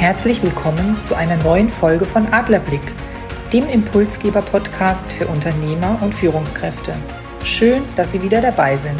Herzlich willkommen zu einer neuen Folge von Adlerblick, dem Impulsgeber-Podcast für Unternehmer und Führungskräfte. Schön, dass Sie wieder dabei sind.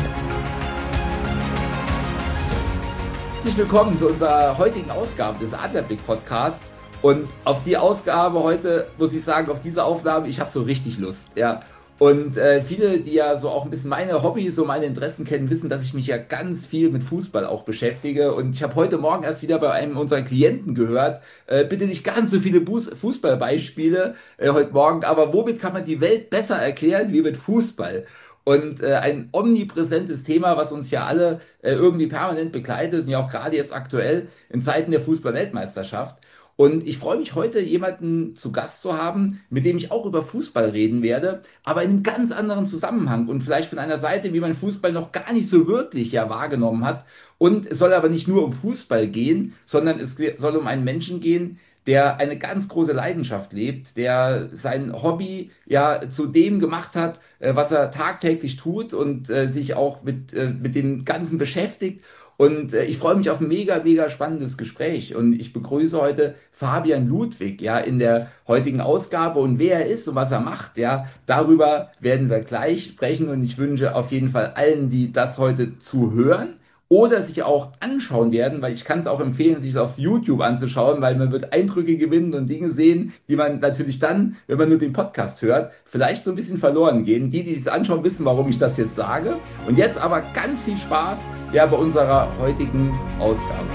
Herzlich willkommen zu unserer heutigen Ausgabe des Adlerblick-Podcasts. Und auf die Ausgabe heute, muss ich sagen, auf diese Aufnahme, ich habe so richtig Lust. Ja. Und viele, die ja so auch ein bisschen meine Hobbys, so meine Interessen kennen, wissen, dass ich mich ja ganz viel mit Fußball auch beschäftige. Und ich habe heute Morgen erst wieder bei einem unserer Klienten gehört, bitte nicht ganz so viele Fußballbeispiele heute Morgen, aber womit kann man die Welt besser erklären wie mit Fußball? Und ein omnipräsentes Thema, was uns ja alle irgendwie permanent begleitet und ja auch gerade jetzt aktuell in Zeiten der Fußball-Weltmeisterschaft. Und ich freue mich heute, jemanden zu Gast zu haben, mit dem ich auch über Fußball reden werde, aber in einem ganz anderen Zusammenhang und vielleicht von einer Seite, wie man Fußball noch gar nicht so wirklich ja wahrgenommen hat. Und es soll aber nicht nur um Fußball gehen, sondern es soll um einen Menschen gehen, der eine ganz große Leidenschaft lebt, der sein Hobby ja zu dem gemacht hat, was er tagtäglich tut und sich auch mit dem Ganzen beschäftigt. Und ich freue mich auf ein mega, mega spannendes Gespräch. Und ich begrüße heute Fabian Ludwig, ja, in der heutigen Ausgabe. Und wer er ist und was er macht, ja, darüber werden wir gleich sprechen. Und ich wünsche auf jeden Fall allen, die das heute zuhören oder sich auch anschauen werden, weil ich kann es auch empfehlen, sich es auf YouTube anzuschauen, weil man wird Eindrücke gewinnen und Dinge sehen, die man natürlich dann, wenn man nur den Podcast hört, vielleicht so ein bisschen verloren gehen. Die es anschauen, wissen, warum ich das jetzt sage. Und jetzt aber ganz viel Spaß ja bei unserer heutigen Ausgabe.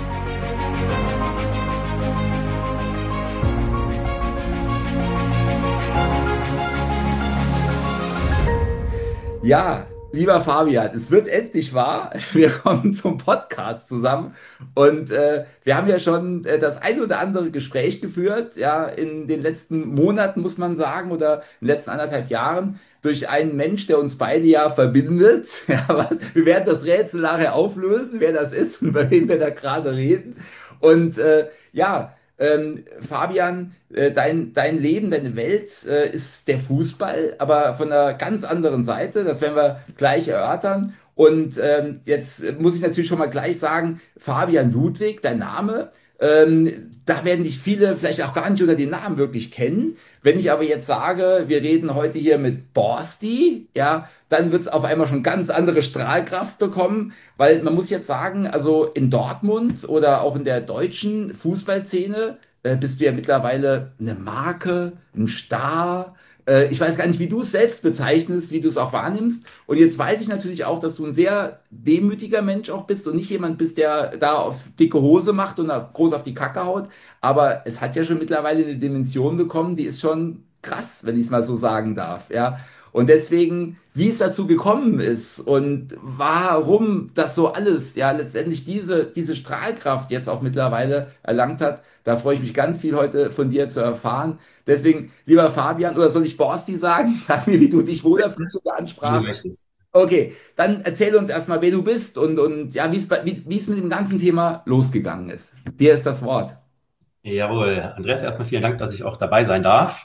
Ja, lieber Fabian, es wird endlich wahr. Wir kommen zum Podcast zusammen und wir haben ja schon das ein oder andere Gespräch geführt, ja, in den letzten Monaten, muss man sagen, oder in den letzten 1,5 Jahren durch einen Mensch, der uns beide ja verbindet. Ja, wir werden das Rätsel nachher auflösen, wer das ist und über wen wir da gerade reden. Und ja, Fabian, dein Leben, deine Welt ist der Fußball, aber von einer ganz anderen Seite. Das werden wir gleich erörtern. Und jetzt muss ich natürlich schon mal gleich sagen, Fabian Ludwig, dein Name, da werden dich viele vielleicht auch gar nicht unter dem Namen wirklich kennen. Wenn ich aber jetzt sage, wir reden heute hier mit Borsti, ja, dann wird es auf einmal schon ganz andere Strahlkraft bekommen, weil man muss jetzt sagen, also in Dortmund oder auch in der deutschen Fußballszene bist du ja mittlerweile eine Marke, ein Star. Ich weiß gar nicht, wie du es selbst bezeichnest, wie du es auch wahrnimmst. Und jetzt weiß ich natürlich auch, dass du ein sehr demütiger Mensch auch bist und nicht jemand bist, der da auf dicke Hose macht und da groß auf die Kacke haut. Aber es hat ja schon mittlerweile eine Dimension bekommen, die ist schon krass, wenn ich es mal so sagen darf. Ja. Und deswegen, wie es dazu gekommen ist und warum das so alles, ja, letztendlich diese Strahlkraft jetzt auch mittlerweile erlangt hat, da freue ich mich ganz viel heute von dir zu erfahren. Deswegen, lieber Fabian, oder soll ich Borsti sagen? Sag mir, wie du dich wohlfühlst in der Wie du Ansprache. möchtest. Okay, dann erzähl uns erstmal, wer du bist und ja, wie es mit dem ganzen Thema losgegangen ist. Dir ist das Wort. Jawohl, Andreas, erstmal vielen Dank, dass ich auch dabei sein darf.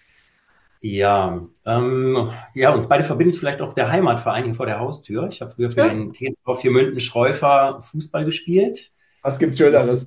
Ja, uns beide verbindet vielleicht auch der Heimatverein hier vor der Haustür. Ich habe früher für Ja. den TSV Viermünden-Schreufer Fußball gespielt. Was gibt's Schöneres?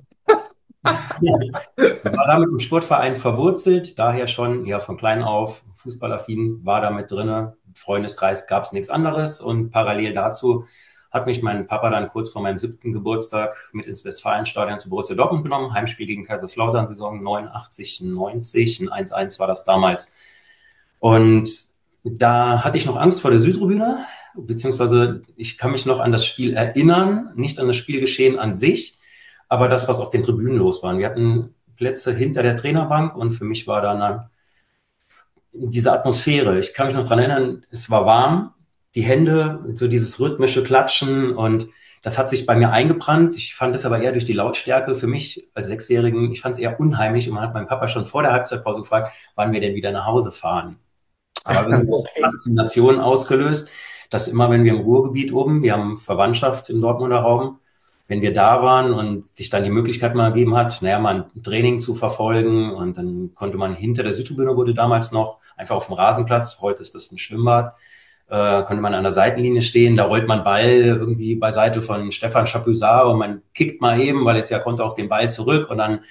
War da mit dem Sportverein verwurzelt, daher schon ja von klein auf fußballaffin, war da mit drinne. Im Freundeskreis gab es nichts anderes und parallel dazu hat mich mein Papa dann kurz vor meinem 7. Geburtstag mit ins Westfalenstadion zu Borussia Dortmund genommen. Heimspiel gegen Kaiserslautern, Saison 89, 90, ein 1-1 war das damals. Und da hatte ich noch Angst vor der Südtribüne, beziehungsweise ich kann mich noch an das Spiel erinnern, nicht an das Spielgeschehen an sich, aber das, was auf den Tribünen los war. Wir hatten Plätze hinter der Trainerbank und für mich war dann diese Atmosphäre. Ich kann mich noch dran erinnern, es war warm, die Hände, so dieses rhythmische Klatschen und das hat sich bei mir eingebrannt. Ich fand es aber eher durch die Lautstärke für mich als Sechsjährigen, ich fand es eher unheimlich und man hat meinen Papa schon vor der Halbzeitpause gefragt, wann wir denn wieder nach Hause fahren. Aber irgendwie hat es Okay. Faszination ausgelöst, dass immer, wenn wir im Ruhrgebiet oben, wir haben Verwandtschaft im Dortmunder Raum, wenn wir da waren und sich dann die Möglichkeit mal gegeben hat, naja, mal ein Training zu verfolgen und dann konnte man hinter der Südtribüne wurde damals noch einfach auf dem Rasenplatz, heute ist das ein Schwimmbad, konnte man an der Seitenlinie stehen, da rollt man Ball irgendwie beiseite von Stefan Chapuisat und man kickt mal eben, weil es ja konnte auch den Ball zurück und dann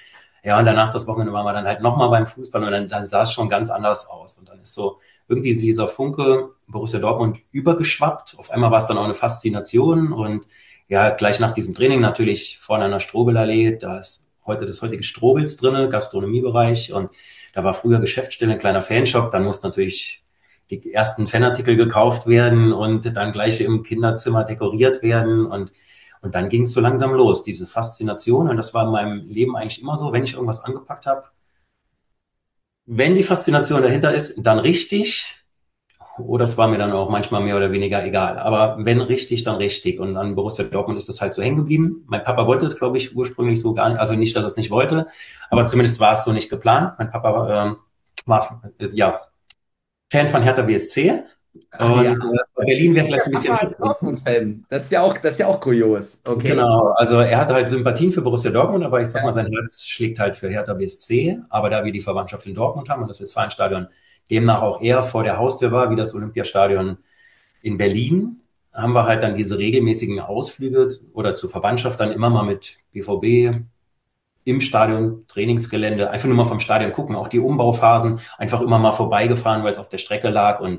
Ja, und danach das Wochenende waren wir dann halt nochmal beim Fußball und dann sah es schon ganz anders aus. Und dann ist so irgendwie dieser Funke Borussia Dortmund übergeschwappt. Auf einmal war es dann auch eine Faszination und ja, gleich nach diesem Training natürlich vorne an der Strobelallee, da ist heute das heutige Strobels drinne, Gastronomiebereich und da war früher Geschäftsstelle, ein kleiner Fanshop, dann mussten natürlich die ersten Fanartikel gekauft werden und dann gleich im Kinderzimmer dekoriert werden und dann ging es so langsam los, diese Faszination. Und das war in meinem Leben eigentlich immer so, wenn ich irgendwas angepackt habe, wenn die Faszination dahinter ist, dann richtig. Oder es war mir dann auch manchmal mehr oder weniger egal. Aber wenn richtig, dann richtig. Und an Borussia Dortmund ist das halt so hängen geblieben. Mein Papa wollte es, glaube ich, ursprünglich so gar nicht. Also nicht, dass er es nicht wollte, aber zumindest war es so nicht geplant. Mein Papa war ja Fan von Hertha BSC. Ach ja, Und Berlin wäre vielleicht der ein Papa bisschen. ist Dortmund-Fan. Das ist ja auch kurios. Okay. Genau, also er hatte halt Sympathien für Borussia Dortmund, aber ich sag mal, Ja. sein Herz schlägt halt für Hertha BSC. Aber da wir die Verwandtschaft in Dortmund haben und das Westfalenstadion demnach auch eher vor der Haustür war, wie das Olympiastadion in Berlin, haben wir halt dann diese regelmäßigen Ausflüge oder zur Verwandtschaft dann immer mal mit BVB im Stadion, Trainingsgelände, einfach nur mal vom Stadion gucken, auch die Umbauphasen, einfach immer mal vorbeigefahren, weil es auf der Strecke lag und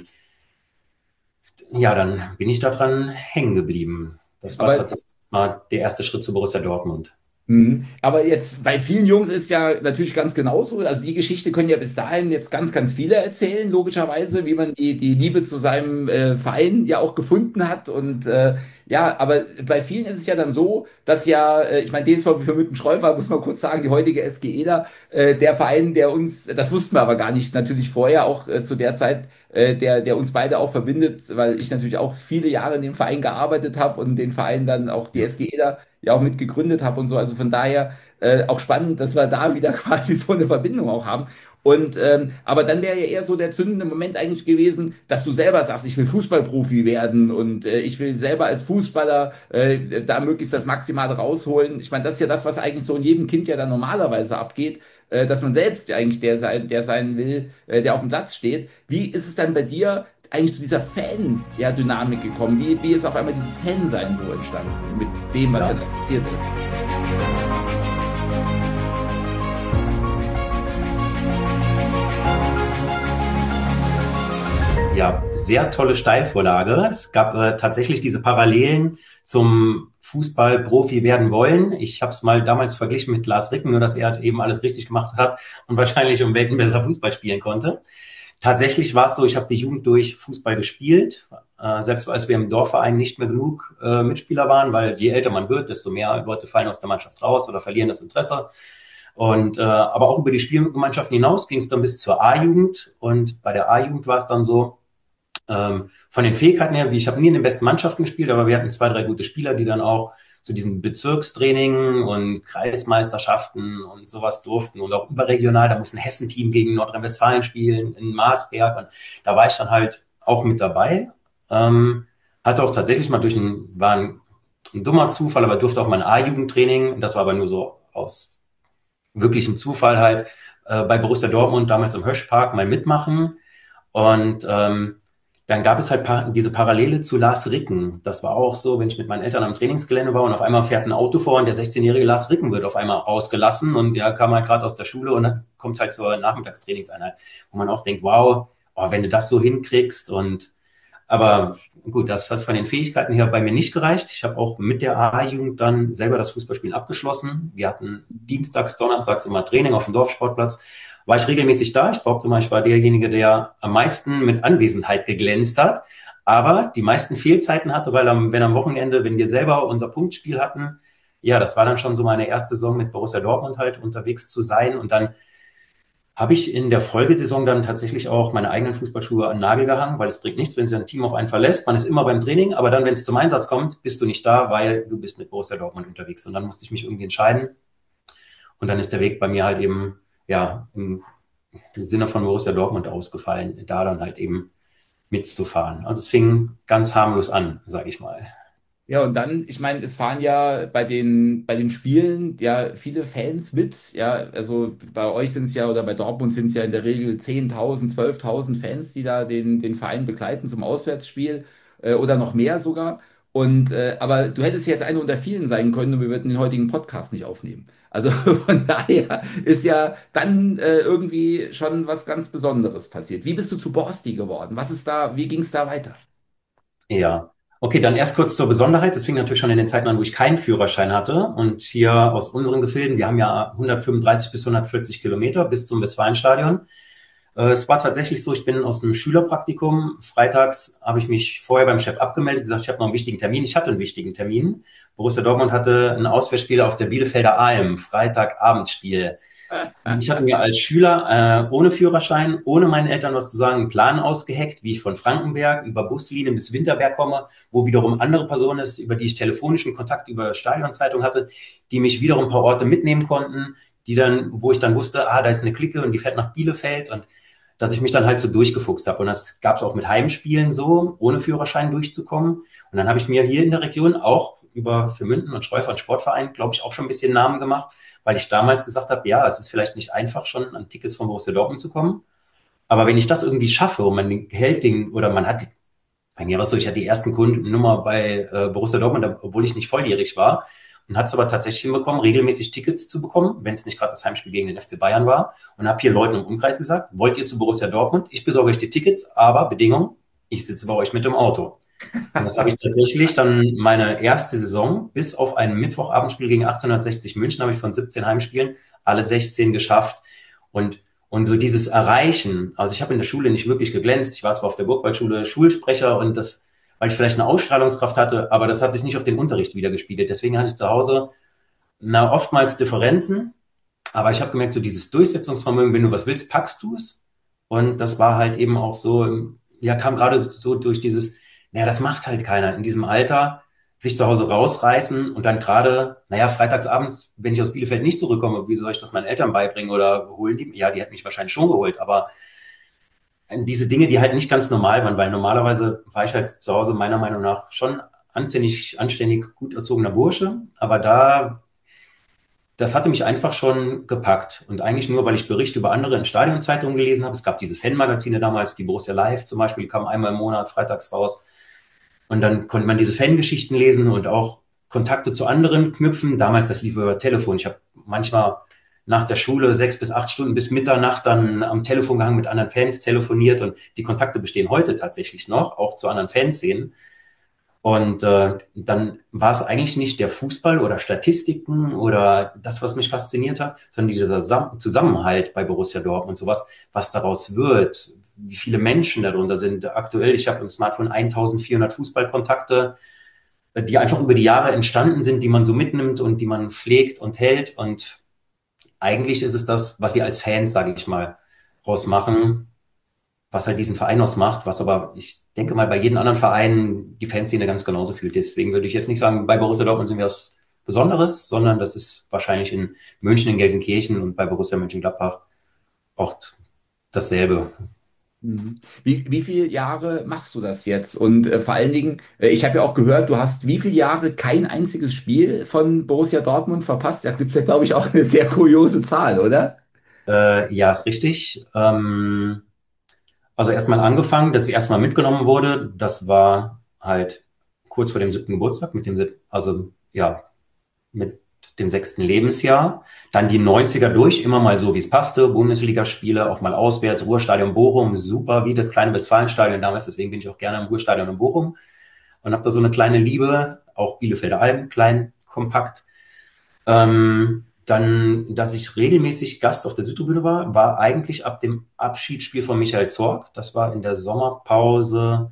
ja, dann bin ich da dran hängen geblieben. Das war Aber tatsächlich mal der erste Schritt zu Borussia Dortmund. Mhm. Aber jetzt bei vielen Jungs ist ja natürlich ganz genauso. Also die Geschichte können ja bis dahin jetzt ganz viele erzählen, logischerweise, wie man die Liebe zu seinem Verein ja auch gefunden hat. Und ja, aber bei vielen ist es ja dann so, dass ja, ich meine, DSV für Mythenstreufer, muss man kurz sagen, die heutige SG Eder, der Verein, der uns, das wussten wir aber gar nicht, natürlich vorher, auch zu der Zeit, der uns beide auch verbindet, weil ich natürlich auch viele Jahre in dem Verein gearbeitet habe und den Verein dann auch die SG Eder ja auch mit gegründet habe und so. Also von daher auch spannend, dass wir da wieder quasi so eine Verbindung auch haben. Und aber dann wäre ja eher so der zündende Moment eigentlich gewesen, dass du selber sagst, ich will Fußballprofi werden und ich will selber als Fußballer da möglichst das Maximale rausholen. Ich meine, das ist ja das, was eigentlich so in jedem Kind ja dann normalerweise abgeht, dass man selbst ja eigentlich der sein will, der auf dem Platz steht. Wie ist es dann bei dir eigentlich zu dieser Fan-Dynamik gekommen? Wie ist auf einmal dieses Fansein so entstanden mit dem, was ja Ja. da passiert ist? Ja, sehr tolle Steilvorlage. Es gab tatsächlich diese Parallelen zum Fußballprofi werden wollen. Ich habe es mal damals verglichen mit Lars Ricken, nur dass er halt eben alles richtig gemacht hat und wahrscheinlich um Welten besser Fußball spielen konnte. Tatsächlich war es so, ich habe die Jugend durch Fußball gespielt, selbst als wir im Dorfverein nicht mehr genug Mitspieler waren, weil je älter man wird, desto mehr Leute fallen aus der Mannschaft raus oder verlieren das Interesse. Und aber auch über die Spielgemeinschaften hinaus ging es dann bis zur A-Jugend. Und bei der A-Jugend war es dann so, von den Fähigkeiten her, wie ich habe nie in den besten Mannschaften gespielt, aber wir hatten zwei, drei gute Spieler, die dann auch zu diesen Bezirkstraining und Kreismeisterschaften und sowas durften und auch überregional, da muss ein Hessen-Team gegen Nordrhein-Westfalen spielen, in Marsberg und da war ich dann halt auch mit dabei. Hatte auch tatsächlich mal war ein dummer Zufall, aber durfte auch mal ein A-Jugendtraining, das war aber nur so aus wirklichem Zufall halt, bei Borussia Dortmund damals im Höschpark mal mitmachen und dann gab es halt diese Parallele zu Lars Ricken. Das war auch so, wenn ich mit meinen Eltern am Trainingsgelände war und auf einmal fährt ein Auto vor und der 16-jährige Lars Ricken wird auf einmal rausgelassen und der kam halt gerade aus der Schule und dann kommt halt zur Nachmittagstrainingseinheit, wo man auch denkt, wow, oh, wenn du das so hinkriegst und aber gut, das hat von den Fähigkeiten her bei mir nicht gereicht. Ich habe auch mit der A-Jugend dann selber das Fußballspielen abgeschlossen. Wir hatten dienstags, donnerstags immer Training auf dem Dorfsportplatz. War ich regelmäßig da. Ich behaupte mal, ich war derjenige, der am meisten mit Anwesenheit geglänzt hat, aber die meisten Fehlzeiten hatte, weil wenn am Wochenende, wenn wir selber unser Punktspiel hatten, ja, das war dann schon so meine erste Saison mit Borussia Dortmund halt unterwegs zu sein und dann habe ich in der Folgesaison dann tatsächlich auch meine eigenen Fußballschuhe an den Nagel gehangen, weil es bringt nichts, wenn sich ein Team auf einen verlässt. Man ist immer beim Training, aber dann, wenn es zum Einsatz kommt, bist du nicht da, weil du bist mit Borussia Dortmund unterwegs. Und dann musste ich mich irgendwie entscheiden. Und dann ist der Weg bei mir halt eben, ja, im Sinne von Borussia Dortmund ausgefallen, da dann halt eben mitzufahren. Also es fing ganz harmlos an, sage ich mal. Ja, und dann, ich meine, es fahren ja bei den Spielen ja viele Fans mit. Ja, also bei euch sind es ja oder bei Dortmund sind es ja in der Regel 10.000, 12.000 Fans, die da den Verein begleiten zum Auswärtsspiel oder noch mehr sogar. Und aber du hättest jetzt einer unter vielen sein können und wir würden den heutigen Podcast nicht aufnehmen. Also von daher ist ja dann irgendwie schon was ganz Besonderes passiert. Wie bist du zu Borsti geworden? Wie ging es da weiter? Ja. Okay, dann erst kurz zur Besonderheit. Das fing natürlich schon in den Zeiten an, wo ich keinen Führerschein hatte. Und hier aus unseren Gefilden, wir haben ja 135 bis 140 Kilometer bis zum Westfalenstadion. Es war tatsächlich so, ich bin aus einem Schülerpraktikum. Freitags habe ich mich vorher beim Chef abgemeldet, gesagt, ich habe noch einen wichtigen Termin. Ich hatte einen wichtigen Termin. Borussia Dortmund hatte ein Auswärtsspiel auf der Bielefelder Alm, Freitagabendspiel. Ich hatte mir als Schüler ohne Führerschein, ohne meinen Eltern was zu sagen, einen Plan ausgeheckt, wie ich von Frankenberg über Buslinien bis Winterberg komme, wo wiederum andere Personen ist, über die ich telefonischen Kontakt über Stadionzeitung hatte, die mich wiederum ein paar Orte mitnehmen konnten, wo ich dann wusste, da ist eine Clique und die fährt nach Bielefeld, und dass ich mich dann halt so durchgefuchst habe. Und das gab es auch mit Heimspielen so, ohne Führerschein durchzukommen. Und dann habe ich mir hier in der Region auch über für Münden und Streufer und Sportverein, glaube ich, auch schon ein bisschen Namen gemacht, weil ich damals gesagt habe, ja, es ist vielleicht nicht einfach, schon an Tickets von Borussia Dortmund zu kommen. Aber wenn ich das irgendwie schaffe und man hält den, oder man hat, bei mir war es so, ich hatte die ersten Kundennummer bei Borussia Dortmund, obwohl ich nicht volljährig war, und hat es aber tatsächlich hinbekommen, regelmäßig Tickets zu bekommen, wenn es nicht gerade das Heimspiel gegen den FC Bayern war, und habe hier Leuten im Umkreis gesagt, wollt ihr zu Borussia Dortmund? Ich besorge euch die Tickets, aber Bedingung, ich sitze bei euch mit dem Auto. Und das habe ich tatsächlich dann meine erste Saison bis auf ein Mittwochabendspiel gegen 1860 München, habe ich von 17 Heimspielen alle 16 geschafft. Und so dieses Erreichen, also ich habe in der Schule nicht wirklich geglänzt, ich war zwar auf der Burgwaldschule Schulsprecher, und das, weil ich vielleicht eine Ausstrahlungskraft hatte, aber das hat sich nicht auf den Unterricht wiedergespiegelt. Deswegen hatte ich zu Hause oftmals Differenzen, aber ich habe gemerkt, so dieses Durchsetzungsvermögen, wenn du was willst, packst du es. Und das war halt eben auch so, ja, kam gerade so durch dieses, naja, das macht halt keiner in diesem Alter, sich zu Hause rausreißen und dann gerade, naja, freitagsabends, wenn ich aus Bielefeld nicht zurückkomme, wie soll ich das meinen Eltern beibringen, oder holen die? Ja, die hätten mich wahrscheinlich schon geholt, aber diese Dinge, die halt nicht ganz normal waren, weil normalerweise war ich halt zu Hause meiner Meinung nach schon anständig, gut erzogener Bursche, aber das hatte mich einfach schon gepackt. Und eigentlich nur, weil ich Berichte über andere in Stadionzeitungen gelesen habe. Es gab diese Fanmagazine damals, die Borussia Live zum Beispiel, die kamen einmal im Monat freitags raus. Und dann konnte man diese Fangeschichten lesen und auch Kontakte zu anderen knüpfen. Damals, das lief über Telefon. Ich habe manchmal nach der Schule 6 bis 8 Stunden bis Mitternacht dann am Telefon gehangen, mit anderen Fans telefoniert, und die Kontakte bestehen heute tatsächlich noch, auch zu anderen Fanszenen. Und dann war es eigentlich nicht der Fußball oder Statistiken oder das, was mich fasziniert hat, sondern dieser Zusammenhalt bei Borussia Dortmund, sowas, was daraus wird, wie viele Menschen darunter sind. Aktuell, ich habe im Smartphone 1400 Fußballkontakte, die einfach über die Jahre entstanden sind, die man so mitnimmt und die man pflegt und hält. Und eigentlich ist es das, was wir als Fans, sage ich mal, rausmachen, was halt diesen Verein ausmacht, was aber, ich denke mal, bei jedem anderen Verein die Fanszene ganz genauso fühlt. Deswegen würde ich jetzt nicht sagen, bei Borussia Dortmund sind wir was Besonderes, sondern das ist wahrscheinlich in München, in Gelsenkirchen und bei Borussia Mönchengladbach auch dasselbe. Mhm. Wie viele Jahre machst du das jetzt? Und vor allen Dingen, ich habe ja auch gehört, du hast wie viele Jahre kein einziges Spiel von Borussia Dortmund verpasst? Da gibt es ja, glaube ich, auch eine sehr kuriose Zahl, oder? Ja, ist richtig. Also erstmal angefangen, dass ich erstmal mitgenommen wurde. Das war halt kurz vor dem 7. Geburtstag, also ja, mit dem 6. Lebensjahr. Dann die 90er durch, immer mal so, wie es passte. Bundesligaspiele, auch mal auswärts. Ruhrstadion Bochum, super, wie das kleine Westfalenstadion damals. Deswegen bin ich auch gerne im Ruhrstadion in Bochum und habe da so eine kleine Liebe. Auch Bielefelder Alm, klein, kompakt. Dann, dass ich regelmäßig Gast auf der Südtribüne war eigentlich ab dem Abschiedsspiel von Michael Zorc. Das war in der Sommerpause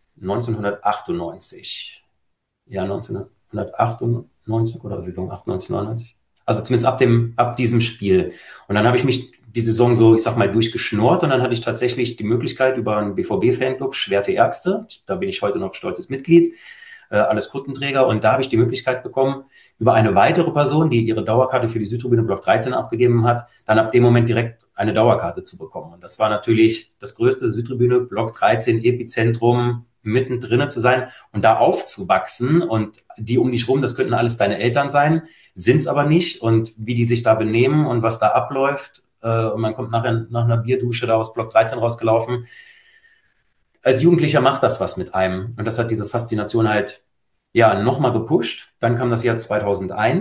1998. Ja, 1998 oder Saison 98, 99. Also zumindest ab diesem Spiel. Und dann habe ich mich die Saison so, ich sag mal, durchgeschnurrt, und dann hatte ich tatsächlich die Möglichkeit über einen BVB-Fanclub, Schwerte Ärgste, da bin ich heute noch stolzes Mitglied, alles Kuttenträger, und da habe ich die Möglichkeit bekommen, über eine weitere Person, die ihre Dauerkarte für die Südtribüne Block 13 abgegeben hat, dann ab dem Moment direkt eine Dauerkarte zu bekommen. Und das war natürlich das größte, Südtribüne Block 13, Epizentrum, mittendrin zu sein und da aufzuwachsen, und die um dich rum, das könnten alles deine Eltern sein, sind's aber nicht, und wie die sich da benehmen und was da abläuft, und man kommt nachher nach einer Bierdusche da aus Block 13 rausgelaufen. Als Jugendlicher macht das was mit einem. Und das hat diese Faszination halt, ja, nochmal gepusht. Dann kam das Jahr 2001.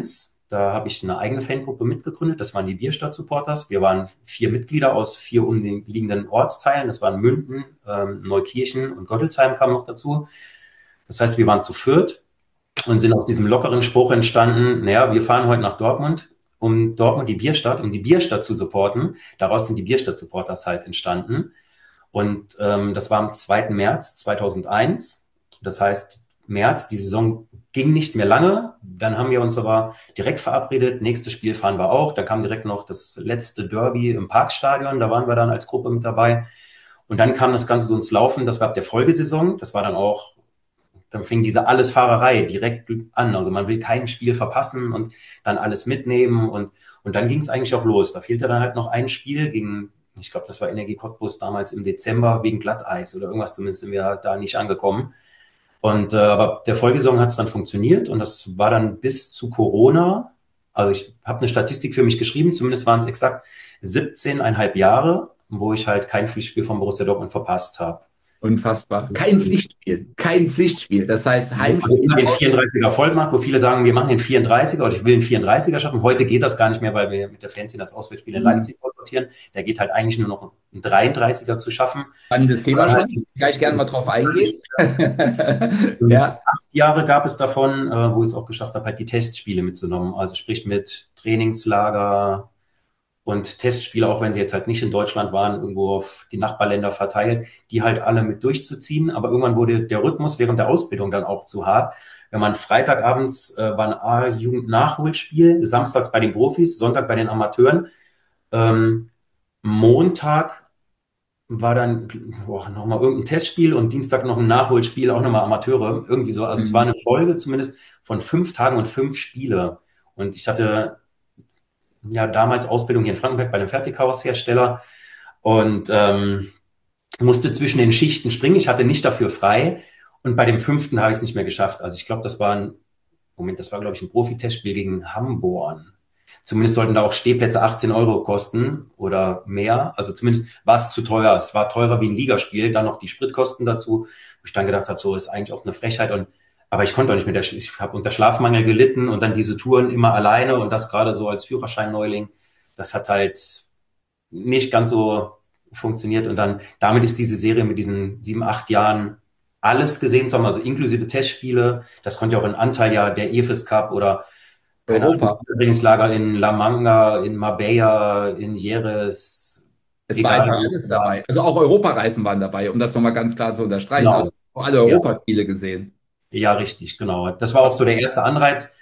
Da habe ich eine eigene Fangruppe mitgegründet. Das waren die Bierstadt-Supporters. Wir waren 4 Mitglieder aus 4 umliegenden Ortsteilen. Das waren Münden, Neukirchen und Gottelsheim kam noch dazu. Das heißt, wir waren zu viert und sind aus diesem lockeren Spruch entstanden, naja, wir fahren heute nach Dortmund, um Dortmund um die Bierstadt zu supporten. Daraus sind die Bierstadt-Supporters halt entstanden. Und das war am 2. März 2001. Das heißt, März, die Saison ging nicht mehr lange. Dann haben wir uns aber direkt verabredet. Nächstes Spiel fahren wir auch. Da kam direkt noch das letzte Derby im Parkstadion. Da waren wir dann als Gruppe mit dabei. Und dann kam das Ganze so ins Laufen. Das war ab der Folgesaison. Das war dann auch, dann fing diese Allesfahrerei direkt an. Also man will kein Spiel verpassen und dann alles mitnehmen. Und dann ging es eigentlich auch los. Da fehlte dann halt noch ein Spiel gegen, ich glaube, das war Energie Cottbus damals im Dezember wegen Glatteis oder irgendwas. Zumindest sind wir da nicht angekommen. Und aber der Folgesaison hat es dann funktioniert und das war dann bis zu Corona. Also ich habe eine Statistik für mich geschrieben, zumindest waren es exakt 17,5 Jahre, wo ich halt kein Pflichtspiel von Borussia Dortmund verpasst habe. Unfassbar. Kein Pflichtspiel. Kein Pflichtspiel. Das heißt, Also Heimspiel. den 34er Vollmacht, wo viele sagen, wir machen den 34er oder ich will den 34er schaffen. Heute geht das gar nicht mehr, weil wir mit der Fanszene das Auswärtsspiel in Leipzig boykottieren. Der geht halt eigentlich nur noch einen 33er zu schaffen. Spannendes Thema schon. Gleich gerne mal drauf eingehen. Ja. 8 Jahre gab es davon, wo ich es auch geschafft habe, halt die Testspiele mitzunehmen. Also sprich mit Trainingslager und Testspiele, auch wenn sie jetzt halt nicht in Deutschland waren, irgendwo auf die Nachbarländer verteilt, die halt alle mit durchzuziehen. Aber irgendwann wurde der Rhythmus während der Ausbildung dann auch zu hart. Wenn man Freitagabends war ein A-Jugend-Nachholspiel, samstags bei den Profis, Sonntag bei den Amateuren, Montag war dann nochmal irgendein Testspiel und Dienstag noch ein Nachholspiel, auch nochmal Amateure, irgendwie so. Also es war eine Folge zumindest von 5 Tagen und 5 Spiele. Und ich hatte ja damals Ausbildung hier in Frankenberg bei einem Fertighaushersteller und musste zwischen den Schichten springen. Ich hatte nicht dafür frei und bei dem 5. habe ich es nicht mehr geschafft. Also ich glaube, das war glaube ich ein Profi-Testspiel gegen Hamborn. Zumindest sollten da auch Stehplätze 18 Euro kosten oder mehr. Also zumindest war es zu teuer. Es war teurer wie ein Ligaspiel. Dann noch die Spritkosten dazu, wo ich dann gedacht habe, so ist eigentlich auch eine Frechheit. Aber ich konnte auch nicht mehr. Ich habe unter Schlafmangel gelitten und dann diese Touren immer alleine und das gerade so als Führerschein-Neuling. Das hat halt nicht ganz so funktioniert. Und dann damit ist diese Serie mit diesen 7, 8 Jahren alles gesehen zu haben, also inklusive Testspiele. Das konnte ja auch ein Anteil ja der EFES Cup oder Trainingslager in La Manga, in Marbella, in Jerez. Es war einfach alles dabei. Also auch Europareisen waren dabei, um das nochmal ganz klar zu unterstreichen. Genau. Also auch alle Europaspiele gesehen. Ja, richtig, genau. Das war auch so der erste Anreiz,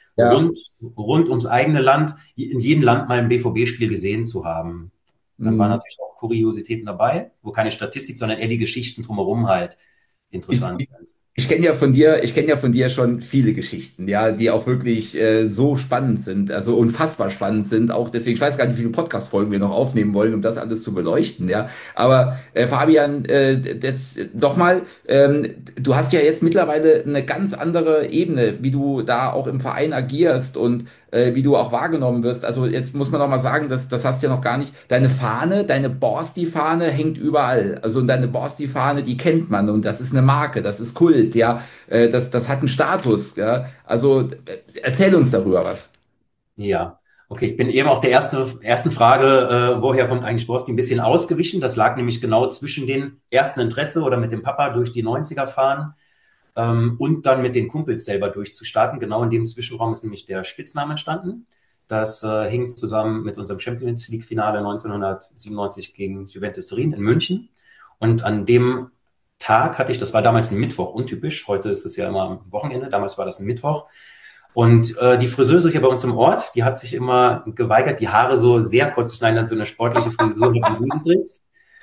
rund ums eigene Land, in jedem Land mal ein BVB-Spiel gesehen zu haben. Dann waren natürlich auch Kuriositäten dabei, wo keine Statistik, sondern eher die Geschichten drumherum halt interessant sind. Ich kenne ja von dir schon viele Geschichten, ja, die auch wirklich so spannend sind, also unfassbar spannend sind. Auch deswegen, ich weiß gar nicht, wie viele Podcast-Folgen wir noch aufnehmen wollen, um das alles zu beleuchten, ja. Aber Fabian, jetzt doch mal, du hast ja jetzt mittlerweile eine ganz andere Ebene, wie du da auch im Verein agierst und wie du auch wahrgenommen wirst. Also jetzt muss man noch mal sagen, das hast du ja noch gar nicht. Deine Fahne, deine Borsti-Fahne hängt überall. Also deine Borsti-Fahne, die kennt man und das ist eine Marke, das ist Kult, ja. Das hat einen Status, ja. Also erzähl uns darüber was. Ja, okay, ich bin eben auf der ersten Frage, woher kommt eigentlich Borsti, ein bisschen ausgewichen. Das lag nämlich genau zwischen dem ersten Interesse oder mit dem Papa durch die 90er fahren und dann mit den Kumpels selber durchzustarten. Genau in dem Zwischenraum ist nämlich der Spitzname entstanden. Das hing zusammen mit unserem Champions League-Finale 1997 gegen Juventus Turin in München. Und an dem Tag hatte ich, das war damals ein Mittwoch, untypisch, heute ist es ja immer am Wochenende, damals war das ein Mittwoch. Und die Friseuse hier bei uns im Ort, die hat sich immer geweigert, die Haare so sehr kurz zu schneiden, dass du eine sportliche Frisur mit dem Busen trägst.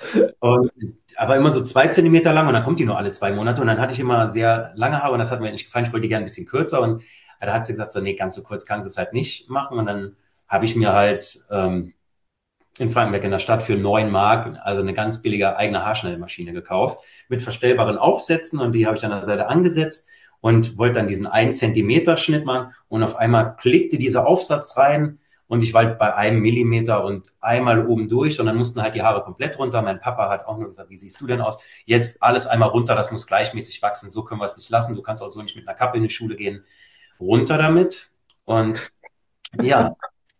Aber immer so 2 Zentimeter lang und dann kommt die nur alle 2 Monate und dann hatte ich immer sehr lange Haare und das hat mir nicht gefallen, ich wollte die gerne ein bisschen kürzer und da hat sie gesagt, so, nee, ganz so kurz kann sie es halt nicht machen und dann habe ich mir halt in Frankenberg in der Stadt für 9 Mark, also eine ganz billige eigene Haarschneidemaschine gekauft mit verstellbaren Aufsätzen und die habe ich an der Seite angesetzt und wollte dann diesen 1 Zentimeter Schnitt machen und auf einmal klickte dieser Aufsatz rein und ich war halt bei 1 Millimeter und einmal oben durch und dann mussten halt die Haare komplett runter. Mein Papa hat auch nur gesagt, wie siehst du denn aus? Jetzt alles einmal runter, das muss gleichmäßig wachsen, so können wir es nicht lassen. Du kannst auch so nicht mit einer Kappe in die Schule gehen. Runter damit und Ja,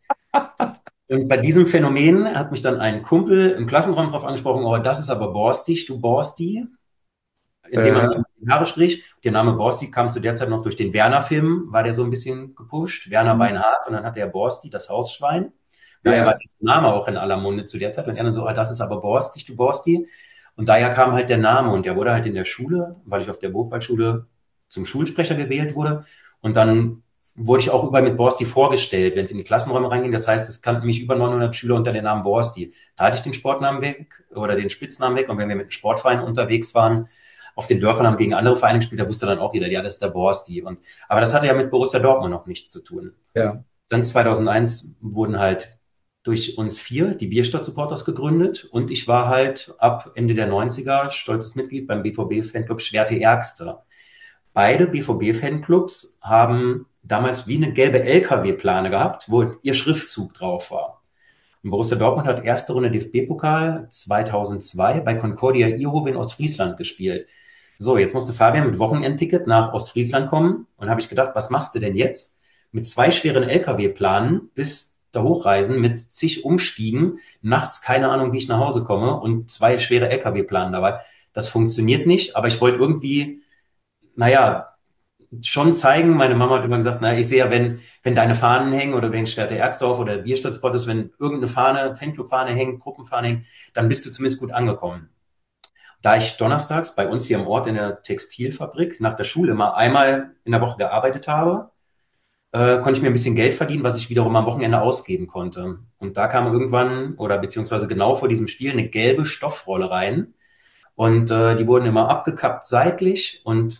und bei diesem Phänomen hat mich dann ein Kumpel im Klassenraum drauf angesprochen, oh, das ist aber borstig, du Borsti, indem er mir Äh, die Haare strich. Der Name Borsti kam zu der Zeit noch durch den Werner-Film, war der so ein bisschen gepusht, Werner Beinhardt, und dann hatte er Borsti, das Hausschwein. Daher war ja, dieser Name auch in aller Munde zu der Zeit. Und er dann so, ah, das ist aber borstig, du Borsti. Und daher kam halt der Name und der wurde halt in der Schule, weil ich auf der Burgwaldschule zum Schulsprecher gewählt wurde. Und dann wurde ich auch überall mit Borsti vorgestellt, wenn es in die Klassenräume reinging. Das heißt, es kannten mich über 900 Schüler unter dem Namen Borsti. Da hatte ich den Sportnamen weg oder den Spitznamen weg. Und wenn wir mit dem Sportverein unterwegs waren, auf den Dörfern haben gegen andere Vereine gespielt, da wusste dann auch jeder, ja, das ist der Borsti. Aber das hatte ja mit Borussia Dortmund noch nichts zu tun. ja. Dann 2001 wurden halt durch uns vier die Bierstadt-Supporters gegründet und ich war halt ab Ende der 90er stolzes Mitglied beim BVB-Fanclub Schwerte Ärgster. Beide BVB-Fanclubs haben damals wie eine gelbe LKW-Plane gehabt, wo ihr Schriftzug drauf war. Und Borussia Dortmund hat erste Runde DFB-Pokal 2002 bei Concordia Ierhof in Ostfriesland gespielt. So, jetzt musste Fabian mit Wochenendticket nach Ostfriesland kommen und habe ich gedacht, was machst du denn jetzt? Mit zwei schweren LKW-Planen bis da hochreisen, mit zig Umstiegen, nachts keine Ahnung, wie ich nach Hause komme und zwei schwere LKW-Planen dabei. Das funktioniert nicht, aber ich wollte irgendwie, naja, schon zeigen. Meine Mama hat immer gesagt, na, ich sehe ja, wenn deine Fahnen hängen oder du hängst Schwerte Ärgsdorf oder Bierstadt ist, wenn irgendeine Fahne, Fanclub-Fahne hängt, Gruppenfahne hängt, dann bist du zumindest gut angekommen. Da ich donnerstags bei uns hier im Ort in der Textilfabrik nach der Schule immer einmal in der Woche gearbeitet habe, konnte ich mir ein bisschen Geld verdienen, was ich wiederum am Wochenende ausgeben konnte. Und da kam irgendwann oder beziehungsweise genau vor diesem Spiel eine gelbe Stoffrolle rein und die wurden immer abgekappt seitlich und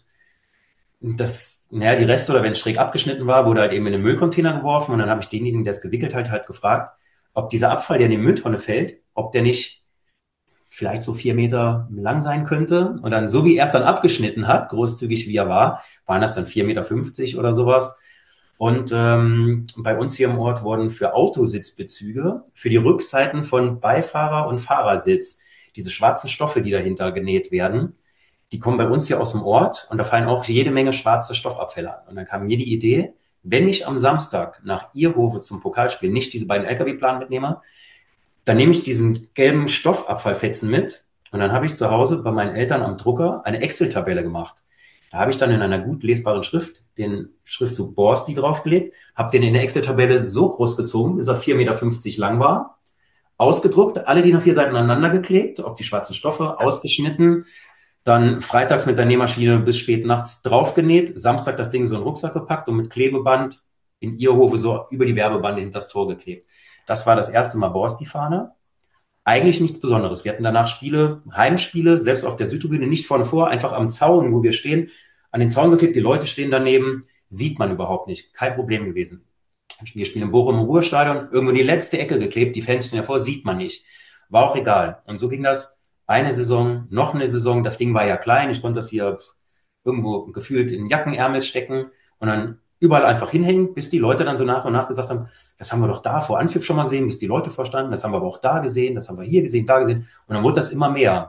das, naja, die Reste oder wenn es schräg abgeschnitten war, wurde halt eben in den Müllcontainer geworfen und dann habe ich denjenigen, der es gewickelt hat, halt gefragt, ob dieser Abfall, der in die Mülltonne fällt, ob der nicht vielleicht so 4 Meter lang sein könnte. Und dann, so wie er es dann abgeschnitten hat, großzügig wie er war, waren das dann 4,50 Meter oder sowas. Und bei uns hier im Ort wurden für Autositzbezüge, für die Rückseiten von Beifahrer- und Fahrersitz, diese schwarzen Stoffe, die dahinter genäht werden, die kommen bei uns hier aus dem Ort und da fallen auch jede Menge schwarze Stoffabfälle an. Und dann kam mir die Idee, wenn ich am Samstag nach Ierhofe zum Pokalspiel nicht diese beiden LKW-Planen mitnehme, dann nehme ich diesen gelben Stoffabfallfetzen mit und dann habe ich zu Hause bei meinen Eltern am Drucker eine Excel-Tabelle gemacht. Da habe ich dann in einer gut lesbaren Schrift den Schriftzug Borsti draufgelegt, habe den in der Excel-Tabelle so groß gezogen, bis er 4,50 Meter lang war, ausgedruckt, alle DIN A4 Seiten aneinander geklebt, auf die schwarzen Stoffe, ausgeschnitten, dann freitags mit der Nähmaschine bis spät nachts draufgenäht, Samstag das Ding so in den Rucksack gepackt und mit Klebeband in Ierhofe so über die Werbebande hinter das Tor geklebt. Das war das erste Mal Borsti-Fahne. Eigentlich nichts Besonderes. Wir hatten danach Spiele, Heimspiele, selbst auf der Südtribüne, nicht vorne vor, einfach am Zaun, wo wir stehen, an den Zaun geklebt, die Leute stehen daneben, sieht man überhaupt nicht. Kein Problem gewesen. Wir spielen im Bochum im Ruhrstadion, irgendwo in die letzte Ecke geklebt, die Fans stehen davor, sieht man nicht. War auch egal. Und so ging das eine Saison, noch eine Saison. Das Ding war ja klein, ich konnte das hier irgendwo gefühlt in den Jackenärmel stecken und dann überall einfach hinhängen, bis die Leute dann so nach und nach gesagt haben, das haben wir doch da vor Anpfiff schon mal gesehen, bis die Leute verstanden, das haben wir aber auch da gesehen, das haben wir hier gesehen, da gesehen. Und dann wurde das immer mehr.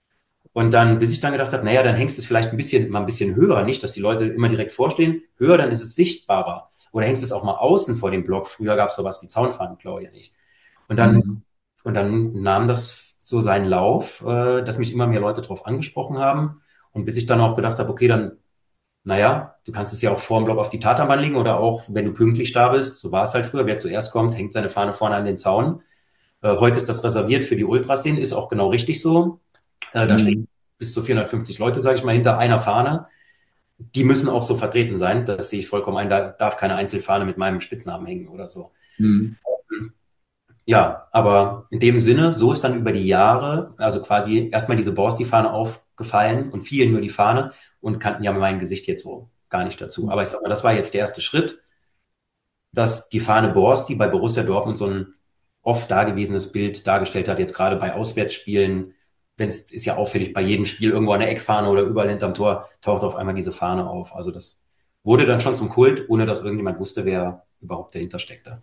Und dann, bis ich dann gedacht habe, naja, dann hängst du es vielleicht mal ein bisschen höher, nicht, dass die Leute immer direkt vorstehen, höher, dann ist es sichtbarer. Oder hängst du es auch mal außen vor dem Block. Früher gab es sowas wie Zaunfahnenklau ja nicht. Und dann, Mhm. und dann nahm das so seinen Lauf, dass mich immer mehr Leute drauf angesprochen haben. Und bis ich dann auch gedacht habe, okay, dann, naja, du kannst es ja auch vor dem Block auf die Tatanbahn legen oder auch, wenn du pünktlich da bist, so war es halt früher, wer zuerst kommt, hängt seine Fahne vorne an den Zaun. Heute ist das reserviert für die Ultraszenen, ist auch genau richtig so. Da stehen Mhm. bis zu 450 Leute, sage ich mal, hinter einer Fahne. Die müssen auch so vertreten sein. Das sehe ich vollkommen ein. Da darf keine Einzelfahne mit meinem Spitznamen hängen oder so. Mhm. Ja, aber in dem Sinne, so ist dann über die Jahre, also quasi erstmal diese Borsti-Fahne aufgefallen und vielen nur die Fahne und kannten ja mein Gesicht jetzt so gar nicht dazu. Aber ich sag mal, das war jetzt der erste Schritt, dass die Fahne Borsti bei Borussia Dortmund so ein oft dagewesenes Bild dargestellt hat, jetzt gerade bei Auswärtsspielen. Wenn es ist ja auffällig, bei jedem Spiel irgendwo an der Eckfahne oder überall hinterm Tor taucht auf einmal diese Fahne auf. Also das wurde dann schon zum Kult, ohne dass irgendjemand wusste, wer überhaupt dahinter steckte.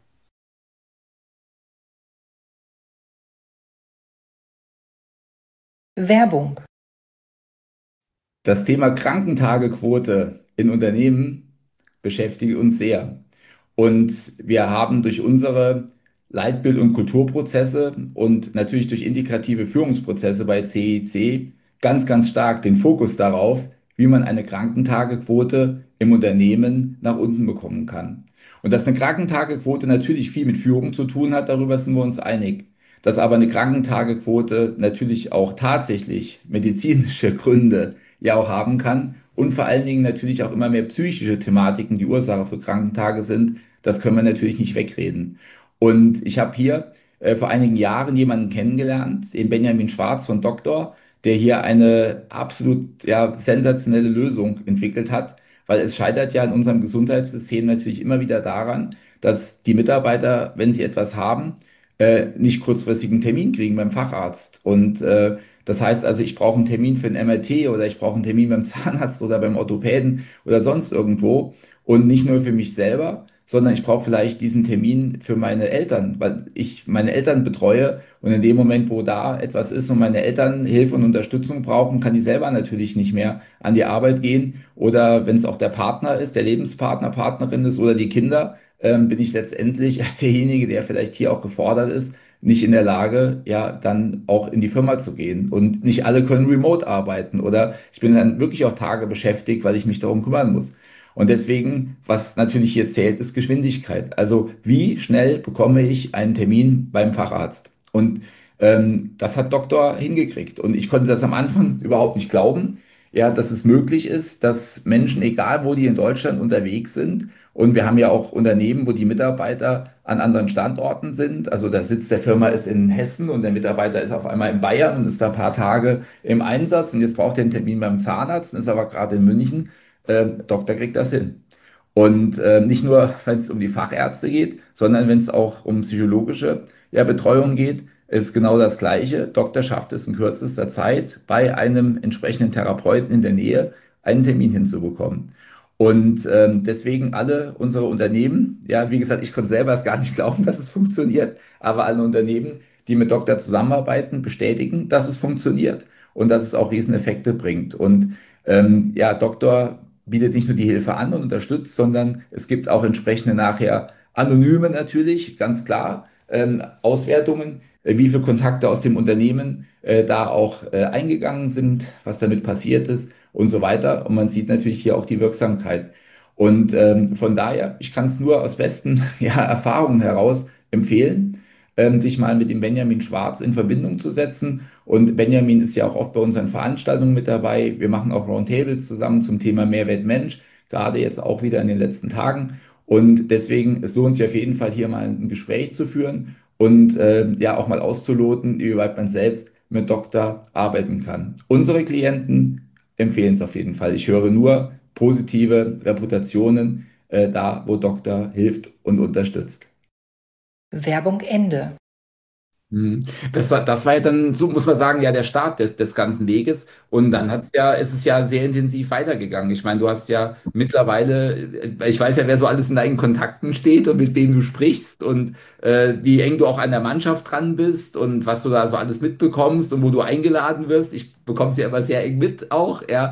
Werbung. Das Thema Krankentagequote in Unternehmen beschäftigt uns sehr. Und wir haben durch unsere Leitbild- und Kulturprozesse und natürlich durch integrative Führungsprozesse bei CIC ganz, ganz stark den Fokus darauf, wie man eine Krankentagequote im Unternehmen nach unten bekommen kann. Und dass eine Krankentagequote natürlich viel mit Führung zu tun hat, darüber sind wir uns einig. Dass aber eine Krankentagequote natürlich auch tatsächlich medizinische Gründe ja auch haben kann und vor allen Dingen natürlich auch immer mehr psychische Thematiken die Ursache für Krankentage sind, das können wir natürlich nicht wegreden. Und ich habe hier vor einigen Jahren jemanden kennengelernt, den Benjamin Schwarz von Doktor, der hier eine absolut ja, sensationelle Lösung entwickelt hat, weil es scheitert ja in unserem Gesundheitssystem natürlich immer wieder daran, dass die Mitarbeiter, wenn sie etwas haben, nicht kurzfristig einen Termin kriegen beim Facharzt. Und das heißt also, ich brauche einen Termin für ein MRT oder ich brauche einen Termin beim Zahnarzt oder beim Orthopäden oder sonst irgendwo. Und nicht nur für mich selber, sondern ich brauche vielleicht diesen Termin für meine Eltern, weil ich meine Eltern betreue und in dem Moment, wo da etwas ist und meine Eltern Hilfe und Unterstützung brauchen, kann ich selber natürlich nicht mehr an die Arbeit gehen. Oder wenn es auch der Partner ist, der Lebenspartner, Partnerin ist oder die Kinder, bin ich letztendlich als derjenige, der vielleicht hier auch gefordert ist, nicht in der Lage, ja, dann auch in die Firma zu gehen. Und nicht alle können remote arbeiten oder ich bin dann wirklich auch Tage beschäftigt, weil ich mich darum kümmern muss. Und deswegen, was natürlich hier zählt, ist Geschwindigkeit. Also wie schnell bekomme ich einen Termin beim Facharzt? Und das hat Doktor hingekriegt. Und ich konnte das am Anfang überhaupt nicht glauben, ja, dass es möglich ist, dass Menschen, egal wo die in Deutschland unterwegs sind, und wir haben ja auch Unternehmen, wo die Mitarbeiter an anderen Standorten sind. Also der Sitz der Firma ist in Hessen und der Mitarbeiter ist auf einmal in Bayern und ist da ein paar Tage im Einsatz und jetzt braucht er einen Termin beim Zahnarzt und ist aber gerade in München. Doktor kriegt das hin. Und nicht nur, wenn es um die Fachärzte geht, sondern wenn es auch um psychologische ja, Betreuung geht, ist genau das Gleiche. Doktor schafft es in kürzester Zeit, bei einem entsprechenden Therapeuten in der Nähe einen Termin hinzubekommen. Und deswegen alle unsere Unternehmen, ja, wie gesagt, ich konnte selber es gar nicht glauben, dass es funktioniert, aber alle Unternehmen, die mit Doktor zusammenarbeiten, bestätigen, dass es funktioniert und dass es auch Rieseneffekte bringt. Und ja, Doktor bietet nicht nur die Hilfe an und unterstützt, sondern es gibt auch entsprechende nachher anonyme natürlich, ganz klar, Auswertungen, wie viele Kontakte aus dem Unternehmen da auch eingegangen sind, was damit passiert ist und so weiter. Und man sieht natürlich hier auch die Wirksamkeit. Und von daher, ich kann es nur aus besten ja, Erfahrungen heraus empfehlen, sich mal mit dem Benjamin Schwarz in Verbindung zu setzen. Und Benjamin ist ja auch oft bei unseren Veranstaltungen mit dabei. Wir machen auch Roundtables zusammen zum Thema Mehrwert Mensch, gerade jetzt auch wieder in den letzten Tagen. Und deswegen, es lohnt sich auf jeden Fall hier mal ein Gespräch zu führen und ja auch mal auszuloten, wie weit man selbst mit Doktor arbeiten kann. Unsere Klienten empfehlen es auf jeden Fall. Ich höre nur positive Reputationen da, wo Doktor hilft und unterstützt. Werbung Ende. Das war ja dann, so muss man sagen, ja der Start des ganzen Weges. Und dann ist es ja sehr intensiv weitergegangen. Ich meine, du hast ja mittlerweile, ich weiß ja, wer so alles in deinen Kontakten steht und mit wem du sprichst und wie eng du auch an der Mannschaft dran bist und was du da so alles mitbekommst und wo du eingeladen wirst. Ich bekomme es ja immer sehr eng mit auch. Ja.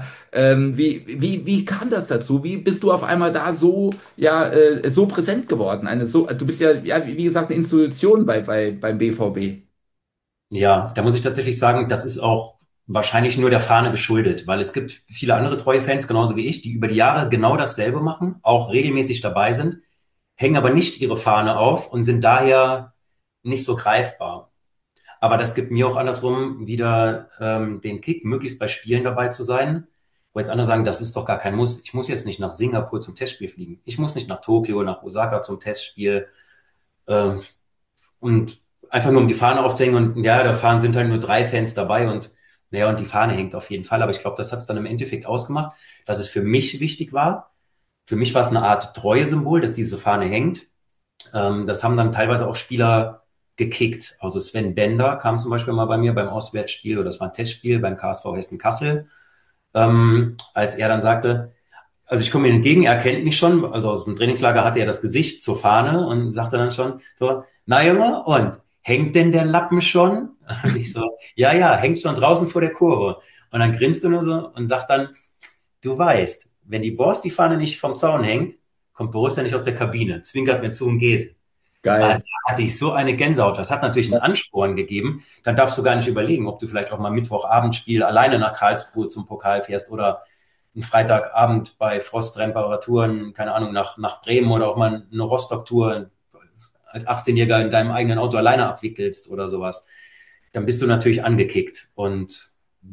Wie kam das dazu? Wie bist du auf einmal da so, ja, so präsent geworden? Du bist ja, wie gesagt, eine Institution beim BVB. Ja, da muss ich tatsächlich sagen, das ist auch wahrscheinlich nur der Fahne geschuldet, weil es gibt viele andere treue Fans, genauso wie ich, die über die Jahre genau dasselbe machen, auch regelmäßig dabei sind, hängen aber nicht ihre Fahne auf und sind daher nicht so greifbar. Aber das gibt mir auch andersrum wieder den Kick, möglichst bei Spielen dabei zu sein, wo jetzt andere sagen, das ist doch gar kein Muss. Ich muss jetzt nicht nach Singapur zum Testspiel fliegen. Ich muss nicht nach Tokio, nach Osaka zum Testspiel. Ähm, und einfach nur um die Fahne aufzuhängen und ja, da fahren sind halt nur 3 Fans dabei und naja, und die Fahne hängt auf jeden Fall. Aber ich glaube, das hat es dann im Endeffekt ausgemacht, dass es für mich wichtig war. Für mich war es eine Art Treue-Symbol, dass diese Fahne hängt. Das haben dann teilweise auch Spieler gekickt. Also Sven Bender kam zum Beispiel mal bei mir beim Auswärtsspiel oder das war ein Testspiel beim KSV Hessen-Kassel, als er dann sagte, also ich komme ihm entgegen, er kennt mich schon, also aus dem Trainingslager hatte er das Gesicht zur Fahne und sagte dann schon so, na Junge, und hängt denn der Lappen schon? Und ich so, ja, ja, hängt schon draußen vor der Kurve. Und dann grinst du nur so und sagt dann, du weißt, wenn die Fahne nicht vom Zaun hängt, kommt Borussia nicht aus der Kabine, zwinkert mir zu und geht. Da Geil. hatte ich so eine Gänsehaut. Das hat natürlich einen Ansporn gegeben. Dann darfst du gar nicht überlegen, ob du vielleicht auch mal Mittwochabendspiel alleine nach Karlsruhe zum Pokal fährst oder einen Freitagabend bei Frosttemperaturen, keine Ahnung, nach Bremen oder auch mal eine Rostock-Tour als 18-Jähriger in deinem eigenen Auto alleine abwickelst oder sowas. Dann bist du natürlich angekickt. Und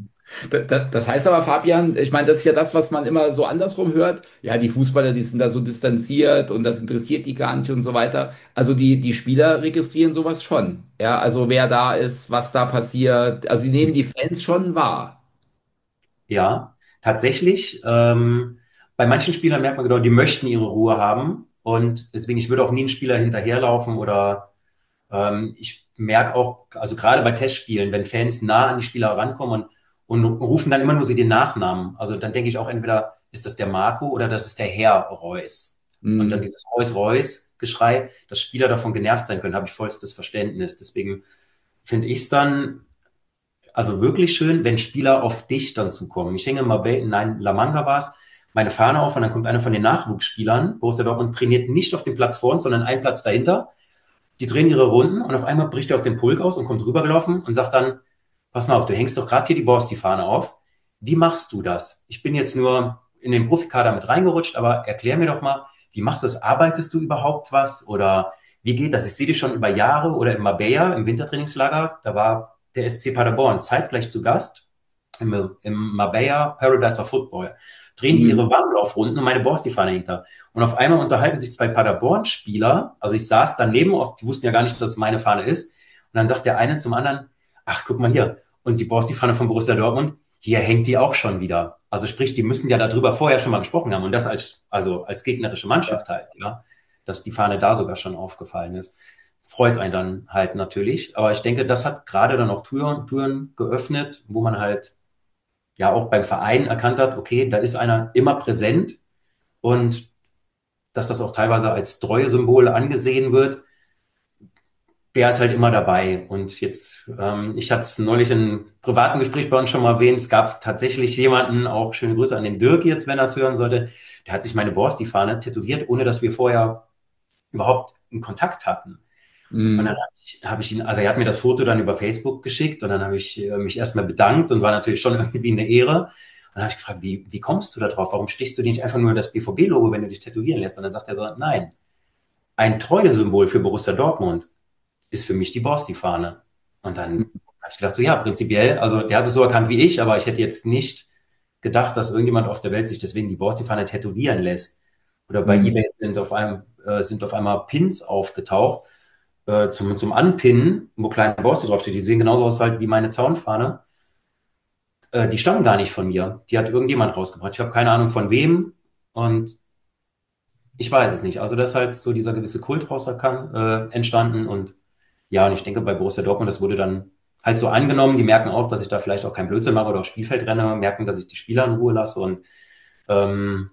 Das heißt aber, Fabian, ich meine, das ist ja das, was man immer so andersrum hört. Ja, die Fußballer, die sind da so distanziert und das interessiert die gar nicht und so weiter. Also die Spieler registrieren sowas schon. Ja, also wer da ist, was da passiert. Also die nehmen die Fans schon wahr. ja, tatsächlich, bei manchen Spielern merkt man genau, die möchten ihre Ruhe haben. Und deswegen, ich würde auch nie einen Spieler hinterherlaufen oder ich merke auch, also gerade bei Testspielen, wenn Fans nah an die Spieler rankommen und rufen dann immer nur sie den Nachnamen. Also dann denke ich auch entweder ist das der Marco oder das ist der Herr Reus. Und dann Hm. dieses Reus-Reus-Geschrei, dass Spieler davon genervt sein können, habe ich vollstes Verständnis. Deswegen finde ich es dann also wirklich schön, wenn Spieler auf dich dann zukommen. Ich hänge mal bei, nein, La Manga war es, meine Fahne auf und dann kommt einer von den Nachwuchsspielern. Borussia Dortmund trainiert nicht auf dem Platz vor uns, sondern einen Platz dahinter. Die drehen ihre Runden und auf einmal bricht er aus dem Pulk aus und kommt rübergelaufen und sagt dann, pass mal auf, du hängst doch gerade hier die Borsti-Fahne auf. Wie machst du das? Ich bin jetzt nur in den Profikader mit reingerutscht, aber erklär mir doch mal, wie machst du das? Arbeitest du überhaupt was? Oder wie geht das? Ich sehe dich schon über Jahre oder in Marbella im Wintertrainingslager. Da war der SC Paderborn zeitgleich zu Gast im Marbella Paradise of Football. Drehen die ihre Hm. Warmlaufrunden und meine Borsti-Fahne hängt da. Und auf einmal unterhalten sich zwei Paderborn-Spieler. Also ich saß daneben, oft, die wussten ja gar nicht, dass es meine Fahne ist. Und dann sagt der eine zum anderen, ach, guck mal hier. Und die Borsti-Fahne von Borussia Dortmund, hier hängt die auch schon wieder. Also sprich, die müssen ja darüber vorher schon mal gesprochen haben. Und das als gegnerische Mannschaft halt, ja. Dass die Fahne da sogar schon aufgefallen ist. Freut einen dann halt natürlich. Aber ich denke, das hat gerade dann auch Türen geöffnet, wo man halt ja auch beim Verein erkannt hat, okay, da ist einer immer präsent und dass das auch teilweise als Treuesymbol angesehen wird, der ist halt immer dabei. Und jetzt, ich hatte es neulich in einem privaten Gespräch bei uns schon mal erwähnt, es gab tatsächlich jemanden, auch schöne Grüße an den Dirk jetzt, wenn er es hören sollte, der hat sich meine Borsti-Fahne tätowiert, ohne dass wir vorher überhaupt einen Kontakt hatten. Und dann Hm. hab ich ihn, also er hat mir das Foto dann über Facebook geschickt und dann habe ich mich erstmal bedankt und war natürlich schon irgendwie eine Ehre. Und dann habe ich gefragt, wie kommst du da drauf? Warum stichst du dir nicht einfach nur das BVB-Logo, wenn du dich tätowieren lässt? Und dann sagt er so, nein, ein Treuesymbol für Borussia Dortmund ist für mich die Borsti-Fahne. Und dann habe ich gedacht, so ja, prinzipiell, also der hat es so erkannt wie ich, aber ich hätte jetzt nicht gedacht, dass irgendjemand auf der Welt sich deswegen die Borsti-Fahne tätowieren lässt. Oder bei Hm. eBay sind auf einmal Pins aufgetaucht zum Anpinnen, wo kleine Borste draufsteht, die sehen genauso aus halt wie meine Zaunfahne. Die stammen gar nicht von mir. Die hat irgendjemand rausgebracht. Ich habe keine Ahnung von wem und ich weiß es nicht. Also das ist halt so dieser gewisse Kult entstanden und ja, und ich denke bei Borussia Dortmund, das wurde dann halt so angenommen. Die merken auch, dass ich da vielleicht auch kein Blödsinn mache oder aufs Spielfeld renne, merken, dass ich die Spieler in Ruhe lasse und ähm,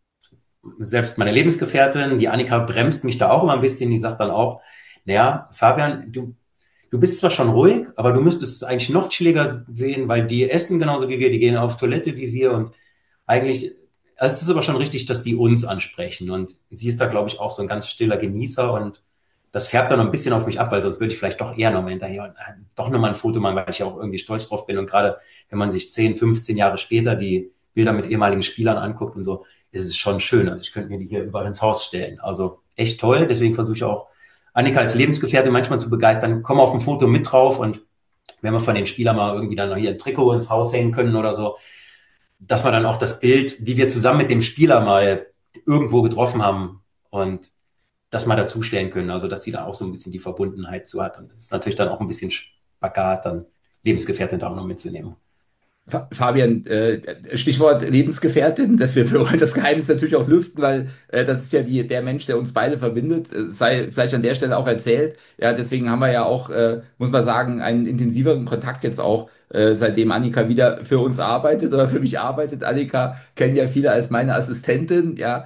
selbst meine Lebensgefährtin, die Annika, bremst mich da auch immer ein bisschen. Die sagt dann auch, naja, Fabian, du bist zwar schon ruhig, aber du müsstest es eigentlich noch chilliger sehen, weil die essen genauso wie wir, die gehen auf Toilette wie wir und eigentlich, es ist aber schon richtig, dass die uns ansprechen und sie ist da, glaube ich, auch so ein ganz stiller Genießer und das färbt dann noch ein bisschen auf mich ab, weil sonst würde ich vielleicht doch eher nochmal hinterher und doch nochmal ein Foto machen, weil ich auch irgendwie stolz drauf bin und gerade wenn man sich 10, 15 Jahre später die Bilder mit ehemaligen Spielern anguckt und so, ist es schon schön. Also ich könnte mir die hier überall ins Haus stellen. Also echt toll. Deswegen versuche ich auch Annika als Lebensgefährtin manchmal zu begeistern. Komm auf ein Foto mit drauf und wenn wir von den Spielern mal irgendwie dann noch hier ein Trikot ins Haus hängen können oder so, dass wir dann auch das Bild, wie wir zusammen mit dem Spieler mal irgendwo getroffen haben und das mal dazustellen können. Also, dass sie da auch so ein bisschen die Verbundenheit zu hat. Und das ist natürlich dann auch ein bisschen Spagat, dann Lebensgefährtin da auch noch mitzunehmen. Fabian, Stichwort Lebensgefährtin, wir wollen das Geheimnis natürlich auch lüften, weil das ist ja der Mensch, der uns beide verbindet, sei vielleicht an der Stelle auch erzählt. Ja, deswegen haben wir ja auch, muss man sagen, einen intensiveren Kontakt jetzt auch, seitdem Annika wieder für uns arbeitet oder für mich arbeitet. Annika kennen ja viele als meine Assistentin, ja,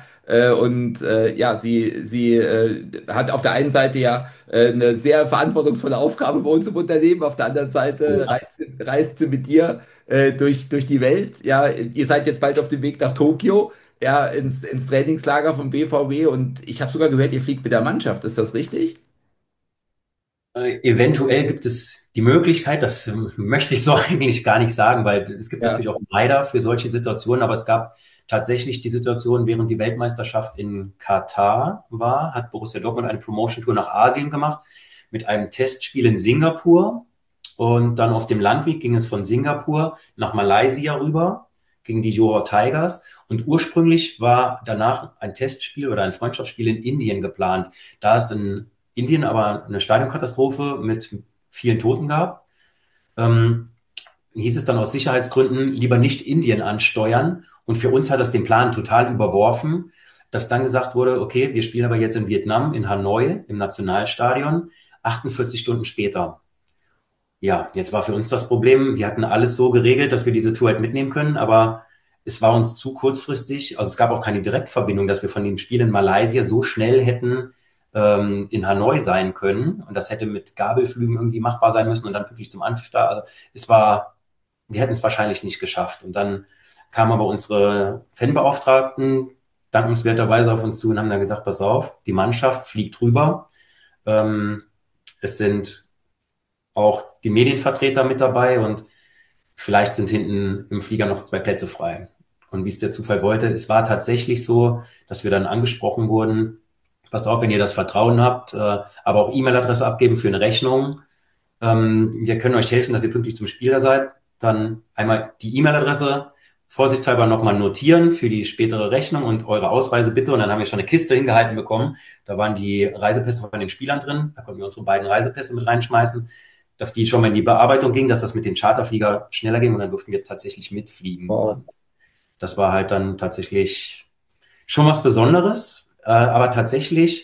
ja, sie hat auf der einen Seite ja eine sehr verantwortungsvolle Aufgabe bei uns im Unternehmen, auf der anderen Oh Seite ja. reist sie mit dir durch die Welt. Ja, ihr seid jetzt bald auf dem Weg nach Tokio. ja, ins Trainingslager vom BVB und ich habe sogar gehört, ihr fliegt mit der Mannschaft. Ist das richtig? Eventuell gibt es die Möglichkeit, das möchte ich so eigentlich gar nicht sagen, weil es gibt Ja. natürlich auch Neider für solche Situationen, aber es gab tatsächlich die Situation, während die Weltmeisterschaft in Katar war, hat Borussia Dortmund eine Promotion-Tour nach Asien gemacht mit einem Testspiel in Singapur und dann auf dem Landweg ging es von Singapur nach Malaysia rüber gegen die Johor Tigers und ursprünglich war danach ein Testspiel oder ein Freundschaftsspiel in Indien geplant. Da es in Indien aber eine Stadionkatastrophe mit vielen Toten gab, ähm, hieß es dann aus Sicherheitsgründen lieber nicht Indien ansteuern. Und für uns hat das den Plan total überworfen, dass dann gesagt wurde, okay, wir spielen aber jetzt in Vietnam, in Hanoi, im Nationalstadion, 48 Stunden später. Ja, jetzt war für uns das Problem, wir hatten alles so geregelt, dass wir diese Tour halt mitnehmen können, aber es war uns zu kurzfristig, also es gab auch keine Direktverbindung, dass wir von dem Spiel in Malaysia so schnell hätten in Hanoi sein können und das hätte mit Gabelflügen irgendwie machbar sein müssen und dann wirklich zum Anpfiff da. Also es war, wir hätten es wahrscheinlich nicht geschafft. Und dann kamen aber unsere Fanbeauftragten dankenswerterweise auf uns zu und haben dann gesagt, pass auf, die Mannschaft fliegt rüber. Ähm, Es sind auch die Medienvertreter mit dabei und vielleicht sind hinten im Flieger noch 2 Plätze frei. Und wie es der Zufall wollte, es war tatsächlich so, dass wir dann angesprochen wurden, pass auf, wenn ihr das Vertrauen habt, aber auch E-Mail-Adresse abgeben für eine Rechnung. Wir können euch helfen, dass ihr pünktlich zum Spieler seid. Dann einmal die E-Mail-Adresse vorsichtshalber nochmal notieren für die spätere Rechnung und eure Ausweise bitte. Und dann haben wir schon eine Kiste hingehalten bekommen. Da waren die Reisepässe von den Spielern drin. Da konnten wir unsere beiden Reisepässe mit reinschmeißen, dass die schon mal in die Bearbeitung ging, dass das mit den Charterflieger schneller ging und dann durften wir tatsächlich mitfliegen. Wow. Und das war halt dann tatsächlich schon was Besonderes. Aber tatsächlich,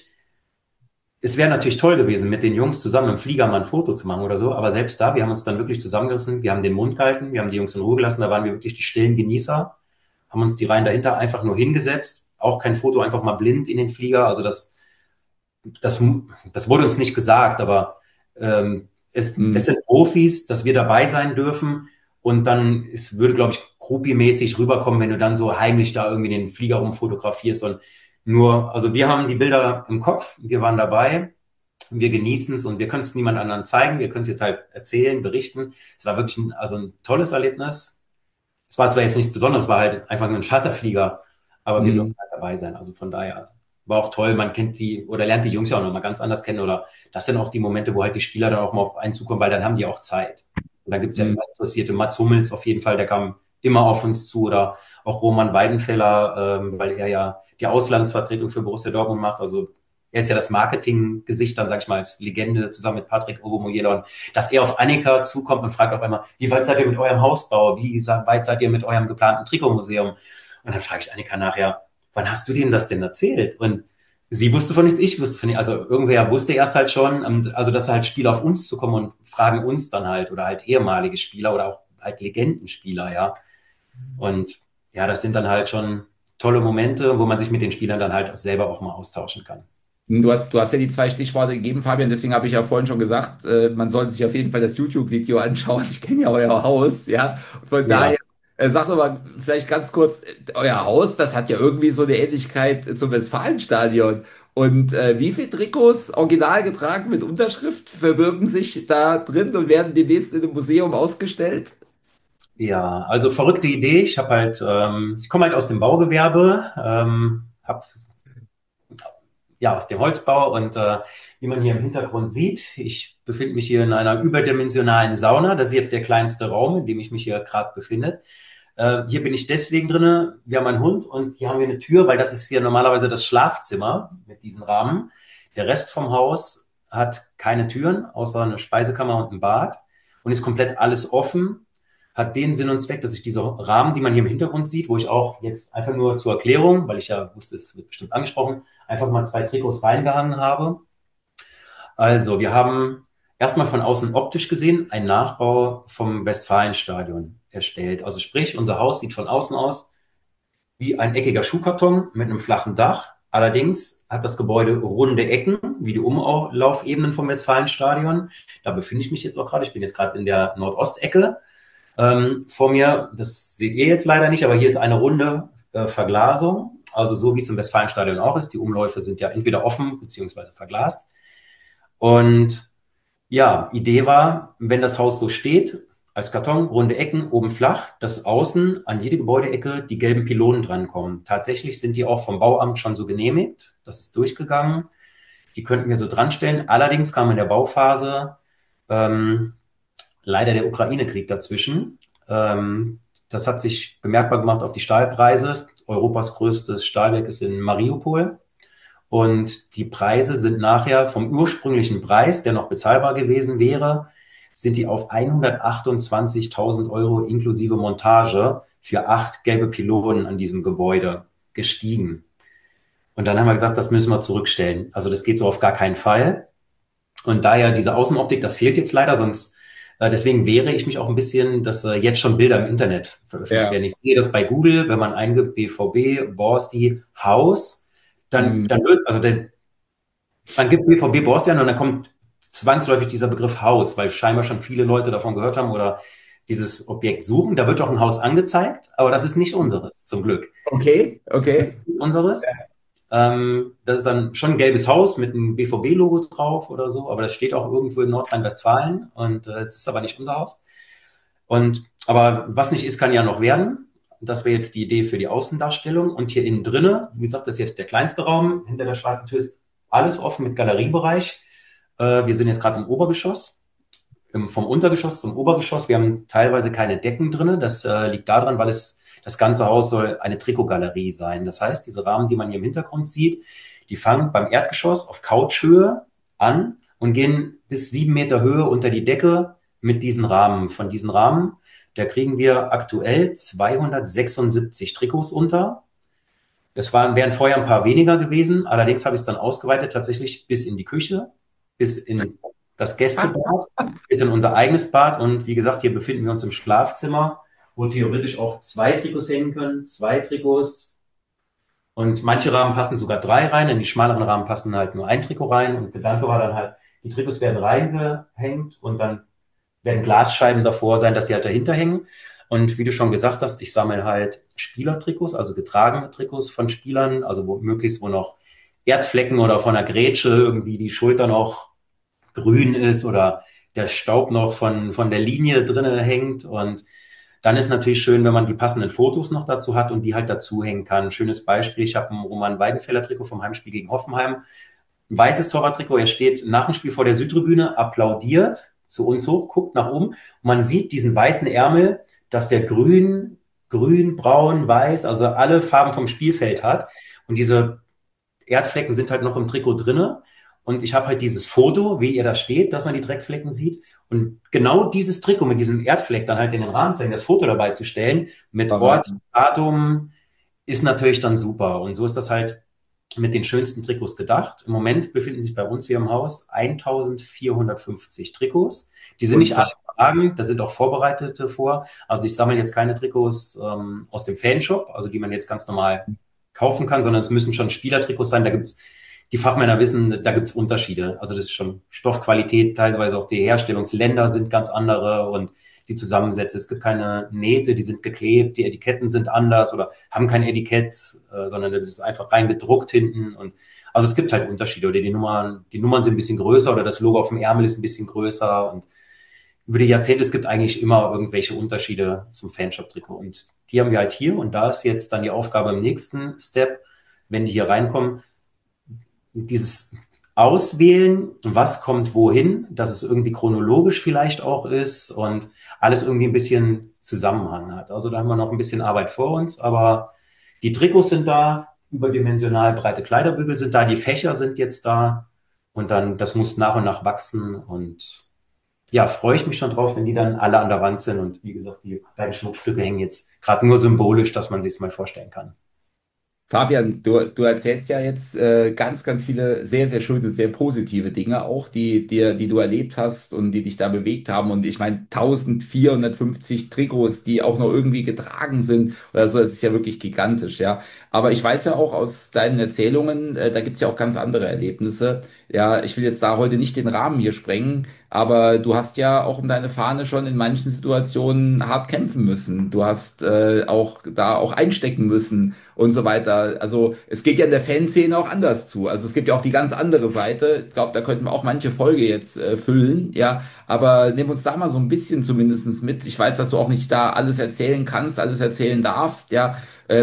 es wäre natürlich toll gewesen, mit den Jungs zusammen im Flieger mal ein Foto zu machen oder so. Aber selbst da, wir haben uns dann wirklich zusammengerissen. Wir haben den Mund gehalten, wir haben die Jungs in Ruhe gelassen. Da waren wir wirklich die stillen Genießer, haben uns die Reihen dahinter einfach nur hingesetzt. Auch kein Foto, einfach mal blind in den Flieger. Also das wurde uns nicht gesagt, aber es Hm. sind Profis, dass wir dabei sein dürfen. Und dann, es würde, glaube ich, groupie-mäßig rüberkommen, wenn du dann so heimlich da irgendwie den Flieger rumfotografierst. Und nur, also wir haben die Bilder im Kopf, wir waren dabei, wir genießen es und wir können es niemand anderen zeigen. Wir können es jetzt halt erzählen, berichten. Es war wirklich ein tolles Erlebnis. Es war zwar jetzt nichts Besonderes, es war halt einfach nur ein Charterflieger, aber wir Hm. durften halt dabei sein. Also von daher war auch toll. Man kennt die oder lernt die Jungs ja auch noch mal ganz anders kennen. Oder das sind auch die Momente, wo halt die Spieler dann auch mal auf einen zukommen, weil dann haben die auch Zeit. Und dann gibt's ja Hm. immer Interessierte. Mats Hummels auf jeden Fall, der kam immer auf uns zu. Oder auch Roman Weidenfeller, weil er ja die Auslandsvertretung für Borussia Dortmund macht. Also er ist ja das Marketinggesicht, dann sage ich mal, als Legende zusammen mit Patrick Ogomoyela. Und dass er auf Annika zukommt und fragt auf einmal, wie weit seid ihr mit eurem Hausbau? Wie weit seid ihr mit eurem geplanten Trikotmuseum? Und dann frage ich Annika nachher, wann hast du dem das denn erzählt? Und sie wusste von nichts, ich wusste von nichts. Also irgendwer wusste erst halt schon, also dass halt Spieler auf uns zukommen und fragen uns dann halt oder halt ehemalige Spieler oder auch halt Legendenspieler, ja. Und ja, das sind dann halt schon tolle Momente, wo man sich mit den Spielern dann halt selber auch mal austauschen kann. Du hast ja die zwei Stichworte gegeben, Fabian, deswegen habe ich ja vorhin schon gesagt, man sollte sich auf jeden Fall das YouTube-Video anschauen. Ich kenne ja euer Haus, ja. Und von daher, Ja, sag doch mal vielleicht ganz kurz, euer Haus, das hat ja irgendwie so eine Ähnlichkeit zum Westfalenstadion. Und wie viele Trikots original getragen mit Unterschrift verbirgen sich da drin und werden demnächst in einem Museum ausgestellt? ja, also verrückte Idee. Ich komme halt aus dem Baugewerbe, habe ja aus dem Holzbau und wie man hier im Hintergrund sieht, ich befinde mich hier in einer überdimensionalen Sauna. Das ist jetzt der kleinste Raum, in dem ich mich hier gerade befinde. Hier bin ich deswegen drinne. Wir haben einen Hund und hier haben wir eine Tür, weil das ist hier normalerweise das Schlafzimmer mit diesen Rahmen. Der Rest vom Haus hat keine Türen, außer eine Speisekammer und ein Bad und ist komplett alles offen. Hat den Sinn und Zweck, dass ich diese Rahmen, die man hier im Hintergrund sieht, wo ich auch jetzt einfach nur zur Erklärung, weil ich ja wusste, es wird bestimmt angesprochen, einfach mal 2 Trikots reingehangen habe. Also, wir haben erstmal von außen optisch gesehen einen Nachbau vom Westfalenstadion erstellt. Also sprich, unser Haus sieht von außen aus wie ein eckiger Schuhkarton mit einem flachen Dach. Allerdings hat das Gebäude runde Ecken, wie die Umlaufebenen vom Westfalenstadion. Da befinde ich mich jetzt auch gerade. Ich bin jetzt gerade in der Nordostecke. Vor mir, das seht ihr jetzt leider nicht, aber hier ist eine runde Verglasung, also so wie es im Westfalenstadion auch ist. Die Umläufe sind ja entweder offen beziehungsweise verglast. Und ja, Idee war, wenn das Haus so steht, als Karton, runde Ecken, oben flach, dass außen an jede Gebäudeecke die gelben Pylonen drankommen. Tatsächlich sind die auch vom Bauamt schon so genehmigt. Das ist durchgegangen. Die könnten wir so dranstellen. Allerdings kam in der Bauphase ähm, leider der Ukraine-Krieg dazwischen. Das hat sich bemerkbar gemacht auf die Stahlpreise. Europas größtes Stahlwerk ist in Mariupol. Und die Preise sind nachher vom ursprünglichen Preis, der noch bezahlbar gewesen wäre, sind die auf 128.000 Euro inklusive Montage für 8 gelbe Pylonen an diesem Gebäude gestiegen. Und dann haben wir gesagt, das müssen wir zurückstellen. Also das geht so auf gar keinen Fall. Und daher diese Außenoptik, das fehlt jetzt leider, sonst deswegen wehre ich mich auch ein bisschen, dass jetzt schon Bilder im Internet veröffentlicht werden. Ich sehe das bei Google, wenn man eingibt BVB, Borsti, Haus, dann wird, also man gibt BVB Borsti an und dann kommt zwangsläufig dieser Begriff Haus, weil scheinbar schon viele Leute davon gehört haben oder dieses Objekt suchen. Da wird doch ein Haus angezeigt, aber das ist nicht unseres, zum Glück. Okay, Das okay. ist nicht unseres. Das ist dann schon ein gelbes Haus mit einem BVB-Logo drauf oder so, aber das steht auch irgendwo in Nordrhein-Westfalen und es ist aber nicht unser Haus. Aber was nicht ist, kann ja noch werden. Das wäre jetzt die Idee für die Außendarstellung. Und hier innen drinne, wie gesagt, das ist jetzt der kleinste Raum. Hinter der schwarzen Tür ist alles offen mit Galeriebereich. Wir sind jetzt gerade im Obergeschoss. Vom Untergeschoss zum Obergeschoss. Wir haben teilweise keine Decken drinne. Das liegt daran, weil das ganze Haus soll eine Trikotgalerie sein. Das heißt, diese Rahmen, die man hier im Hintergrund sieht, die fangen beim Erdgeschoss auf Couchhöhe an und gehen bis 7 Meter Höhe unter die Decke mit diesen Rahmen. Von diesen Rahmen, da kriegen wir aktuell 276 Trikots unter. Wären vorher ein paar weniger gewesen. Allerdings habe ich es dann ausgeweitet, tatsächlich bis in die Küche, bis in das Gästebad, bis in unser eigenes Bad. Und wie gesagt, hier befinden wir uns im Schlafzimmer, wo theoretisch auch 2 Trikots hängen können, 2 Trikots. Und manche Rahmen passen sogar 3 rein, in die schmaleren Rahmen passen halt nur ein Trikot rein. Und Gedanke war dann halt, die Trikots werden reingehängt und dann werden Glasscheiben davor sein, dass sie halt dahinter hängen. Und wie du schon gesagt hast, ich sammle halt Spielertrikots, also getragene Trikots von Spielern, also wo noch Erdflecken oder von der Grätsche irgendwie die Schulter noch grün ist oder der Staub noch von der Linie drinne hängt. Und dann ist natürlich schön, wenn man die passenden Fotos noch dazu hat und die halt dazu hängen kann. Schönes Beispiel, ich habe ein Roman Weidenfeller-Trikot vom Heimspiel gegen Hoffenheim. Ein weißes Torwarttrikot, er steht nach dem Spiel vor der Südtribüne, applaudiert zu uns hoch, guckt nach oben. Und man sieht diesen weißen Ärmel, dass der grün, braun, weiß, also alle Farben vom Spielfeld hat. Und diese Erdflecken sind halt noch im Trikot drinne. Und ich habe halt dieses Foto, wie ihr da steht, dass man die Dreckflecken sieht. Und genau dieses Trikot mit diesem Erdfleck dann halt in den Rahmen zu hängen, das Foto dabei zu stellen, mit Ort, Datum, ist natürlich dann super. Und so ist das halt mit den schönsten Trikots gedacht. Im Moment befinden sich bei uns hier im Haus 1450 Trikots. Die sind nicht alle überragend, da sind auch Vorbereitete vor. Also ich sammle jetzt keine Trikots aus dem Fanshop, also die man jetzt ganz normal kaufen kann, sondern es müssen schon Spielertrikots sein. Da gibt's, die Fachmänner wissen, da gibt's Unterschiede. Also das ist schon Stoffqualität, teilweise auch die Herstellungsländer sind ganz andere und die Zusammensätze. Es gibt keine Nähte, die sind geklebt, die Etiketten sind anders oder haben kein Etikett, sondern das ist einfach rein gedruckt hinten. Und also es gibt halt Unterschiede oder die Nummern sind ein bisschen größer oder das Logo auf dem Ärmel ist ein bisschen größer. Und über die Jahrzehnte, es gibt eigentlich immer irgendwelche Unterschiede zum Fanshop-Trikot. Und die haben wir halt hier. Und da ist jetzt dann die Aufgabe im nächsten Step, wenn die hier reinkommen, dieses Auswählen, was kommt wohin, dass es irgendwie chronologisch vielleicht auch ist und alles irgendwie ein bisschen Zusammenhang hat. Also da haben wir noch ein bisschen Arbeit vor uns, aber die Trikots sind da, überdimensional breite Kleiderbügel sind da, die Fächer sind jetzt da und dann, das muss nach und nach wachsen und ja, freue ich mich schon drauf, wenn die dann alle an der Wand sind und wie gesagt, die kleinen Schmuckstücke hängen jetzt gerade nur symbolisch, dass man sich es mal vorstellen kann. Fabian, du erzählst ja jetzt ganz, ganz viele sehr, sehr schöne, sehr positive Dinge auch, die du erlebt hast und die dich da bewegt haben. Und ich meine, 1450 Trikots, die auch noch irgendwie getragen sind oder so, das ist ja wirklich gigantisch, ja. Aber ich weiß ja auch aus deinen Erzählungen, da gibt es ja auch ganz andere Erlebnisse. Ja, ich will jetzt da heute nicht den Rahmen hier sprengen, aber du hast ja auch um deine Fahne schon in manchen Situationen hart kämpfen müssen. Du hast auch da auch einstecken müssen und so weiter. Also es geht ja in der Fanszene auch anders zu. Also es gibt ja auch die ganz andere Seite. Ich glaube, da könnten wir auch manche Folge jetzt füllen, ja. Aber nimm uns da mal so ein bisschen zumindest mit. Ich weiß, dass du auch nicht da alles erzählen kannst, alles erzählen darfst, ja.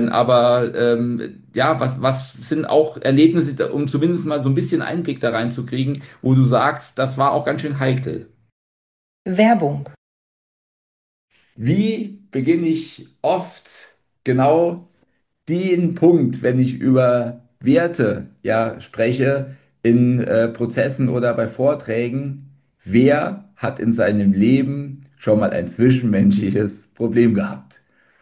Ja, was sind auch Erlebnisse, um zumindest mal so ein bisschen Einblick da reinzukriegen, wo du sagst, das war auch ganz schön heikel. Werbung. Wie beginne ich oft genau den Punkt, wenn ich über Werte ja spreche, in Prozessen oder bei Vorträgen? Wer hat in seinem Leben schon mal ein zwischenmenschliches Problem gehabt?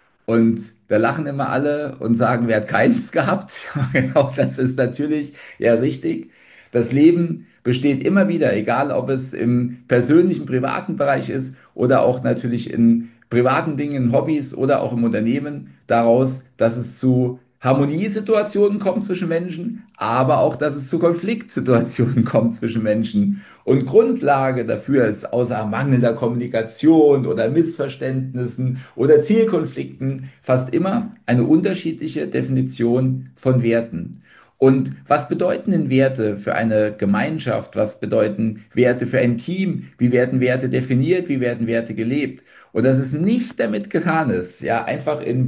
Und da lachen immer alle und sagen, wer hat keins gehabt? Genau, das ist natürlich ja richtig. Das Leben besteht immer wieder, egal ob es im persönlichen, privaten Bereich ist oder auch natürlich in privaten Dingen, Hobbys oder auch im Unternehmen, daraus, dass es zu Harmoniesituationen kommt zwischen Menschen, aber auch, dass es zu Konfliktsituationen kommt zwischen Menschen. Und Grundlage dafür ist außer mangelnder Kommunikation oder Missverständnissen oder Zielkonflikten fast immer eine unterschiedliche Definition von Werten. Und was bedeuten denn Werte für eine Gemeinschaft? Was bedeuten Werte für ein Team? Wie werden Werte definiert? Wie werden Werte gelebt? Und dass es nicht damit getan ist, ja, einfach in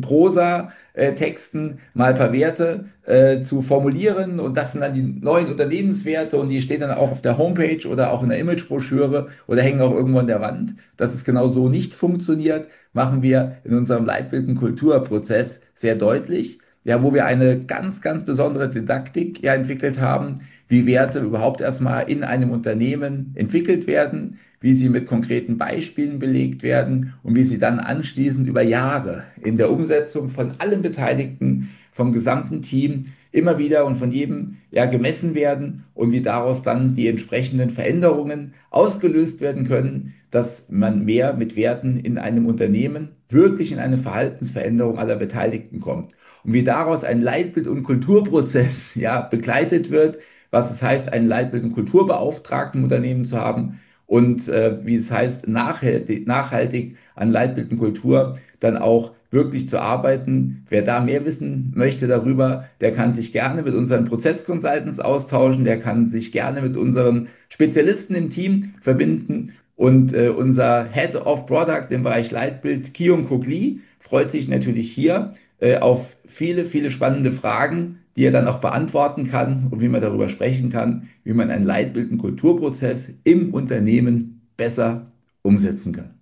Prosa-Texten mal ein paar Werte zu formulieren und das sind dann die neuen Unternehmenswerte und die stehen dann auch auf der Homepage oder auch in der Imagebroschüre oder hängen auch irgendwo an der Wand. Dass es genau so nicht funktioniert, machen wir in unserem Leitbild- und Kulturprozess sehr deutlich, ja, wo wir eine ganz, ganz besondere Didaktik ja entwickelt haben, wie Werte überhaupt erstmal in einem Unternehmen entwickelt werden, wie sie mit konkreten Beispielen belegt werden und wie sie dann anschließend über Jahre in der Umsetzung von allen Beteiligten, vom gesamten Team immer wieder und von jedem ja gemessen werden und wie daraus dann die entsprechenden Veränderungen ausgelöst werden können, dass man mehr mit Werten in einem Unternehmen wirklich in eine Verhaltensveränderung aller Beteiligten kommt und wie daraus ein Leitbild- und Kulturprozess ja begleitet wird, was es heißt, einen Leitbild- und Kulturbeauftragten im Unternehmen zu haben und wie es heißt, nachhaltig an Leitbild und Kultur dann auch wirklich zu arbeiten. Wer da mehr wissen möchte darüber, der kann sich gerne mit unseren Prozess-Consultants austauschen, der kann sich gerne mit unseren Spezialisten im Team verbinden. Und unser Head of Product im Bereich Leitbild, Kiyoung Kook Lee, freut sich natürlich hier auf viele, viele spannende Fragen, die er dann auch beantworten kann und wie man darüber sprechen kann, wie man einen Leitbild- und Kulturprozess im Unternehmen besser umsetzen kann.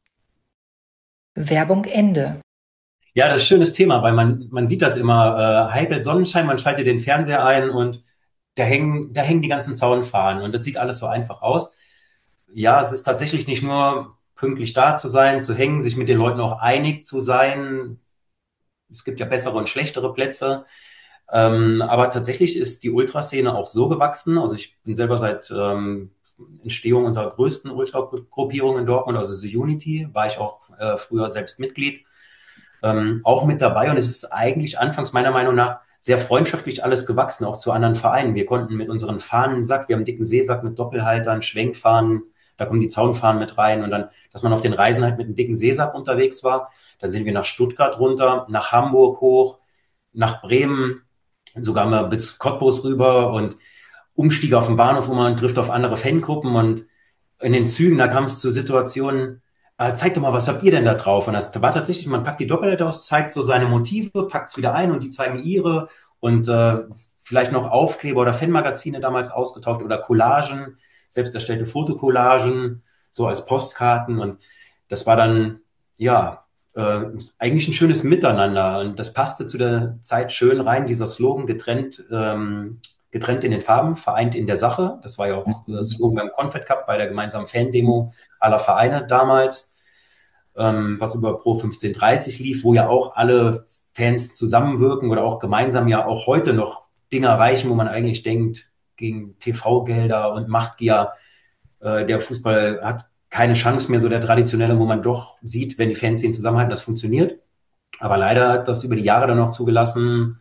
Werbung Ende. Ja, das ist ein schönes Thema, weil man sieht das immer, heikel Sonnenschein, man schaltet den Fernseher ein und da hängen die ganzen Zaunfahnen und das sieht alles so einfach aus. Ja, es ist tatsächlich nicht nur pünktlich da zu sein, zu hängen, sich mit den Leuten auch einig zu sein. Es gibt ja bessere und schlechtere Plätze. Aber tatsächlich ist die Ultraszene auch so gewachsen. Also ich bin selber seit Entstehung unserer größten Ultragruppierung in Dortmund, also The Unity, war ich auch früher selbst Mitglied, auch mit dabei. Und es ist eigentlich anfangs meiner Meinung nach sehr freundschaftlich alles gewachsen, auch zu anderen Vereinen. Wir konnten mit unseren Fahnensack, wir haben einen dicken Seesack mit Doppelhaltern, Schwenkfahnen, da kommen die Zaunfahnen mit rein und dann, dass man auf den Reisen halt mit einem dicken Seesack unterwegs war. Dann sind wir nach Stuttgart runter, nach Hamburg hoch, nach Bremen, sogar mal bis Cottbus rüber und Umstiege auf dem Bahnhof, wo man trifft auf andere Fangruppen und in den Zügen, da kam es zu Situationen, zeig doch mal, was habt ihr denn da drauf? Und das war tatsächlich, man packt die Doppelhälter aus, zeigt so seine Motive, packt es wieder ein und die zeigen ihre und vielleicht noch Aufkleber oder Fanmagazine damals ausgetauscht oder Collagen, selbst erstellte Fotocollagen, so als Postkarten und das war dann, ja, eigentlich ein schönes Miteinander und das passte zu der Zeit schön rein, dieser Slogan getrennt in den Farben, vereint in der Sache. Das war ja auch das Slogan beim Confed Cup, bei der gemeinsamen Fan-Demo aller Vereine damals, was über Pro 1530 lief, wo ja auch alle Fans zusammenwirken oder auch gemeinsam ja auch heute noch Dinge erreichen, wo man eigentlich denkt, gegen TV-Gelder und Machtgier, der Fußball hat keine Chance mehr, so der traditionelle, wo man doch sieht, wenn die Fans den zusammenhalten, das funktioniert. Aber leider hat das über die Jahre dann noch zugelassen,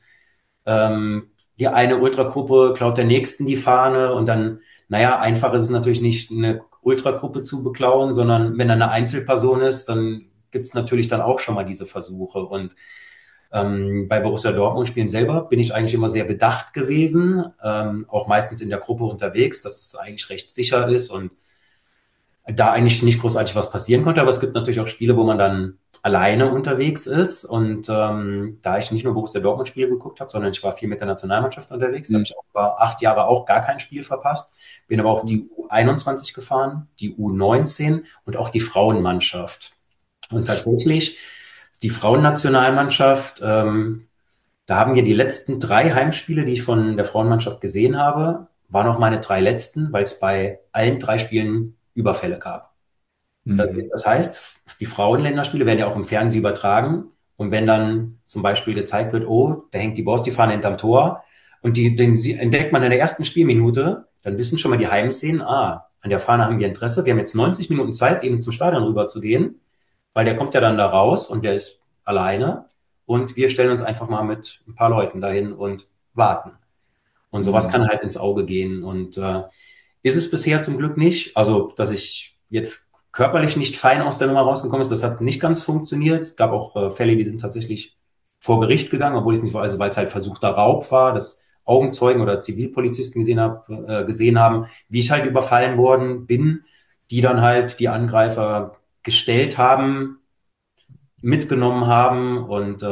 die eine Ultragruppe klaut der nächsten die Fahne und dann, naja, einfach ist es natürlich nicht, eine Ultragruppe zu beklauen, sondern wenn da eine Einzelperson ist, dann gibt es natürlich dann auch schon mal diese Versuche. Und Bei Borussia Dortmund spielen selber bin ich eigentlich immer sehr bedacht gewesen, auch meistens in der Gruppe unterwegs, dass es eigentlich recht sicher ist und da eigentlich nicht großartig was passieren konnte. Aber es gibt natürlich auch Spiele, wo man dann alleine unterwegs ist. Und da ich nicht nur Borussia Dortmund-Spiele geguckt habe, sondern ich war viel mit der Nationalmannschaft unterwegs, habe ich auch über 8 Jahre auch gar kein Spiel verpasst. Bin aber auch die U21 gefahren, die U19 und auch die Frauenmannschaft. Und tatsächlich, die Frauennationalmannschaft, da haben wir die letzten 3 Heimspiele, die ich von der Frauenmannschaft gesehen habe, waren auch meine 3 letzten, weil es bei allen 3 Spielen Überfälle gab. Das heißt, die Frauenländerspiele werden ja auch im Fernsehen übertragen. Und wenn dann zum Beispiel gezeigt wird, oh, da hängt die Borsti-Fahne hinterm Tor und den entdeckt man in der ersten Spielminute, dann wissen schon mal die Heimszenen, an der Fahne haben wir Interesse. Wir haben jetzt 90 Minuten Zeit, eben zum Stadion rüber zu gehen, weil der kommt ja dann da raus und der ist alleine. Und wir stellen uns einfach mal mit ein paar Leuten dahin und warten. Und sowas kann halt ins Auge gehen. Und ist es bisher zum Glück nicht. Also, dass ich jetzt körperlich nicht fein aus der Nummer rausgekommen ist, das hat nicht ganz funktioniert. Es gab auch Fälle, die sind tatsächlich vor Gericht gegangen, obwohl es nicht war, also weil es halt versuchter Raub war, dass Augenzeugen oder Zivilpolizisten gesehen haben, wie ich halt überfallen worden bin, die dann halt die Angreifer gestellt haben, mitgenommen haben und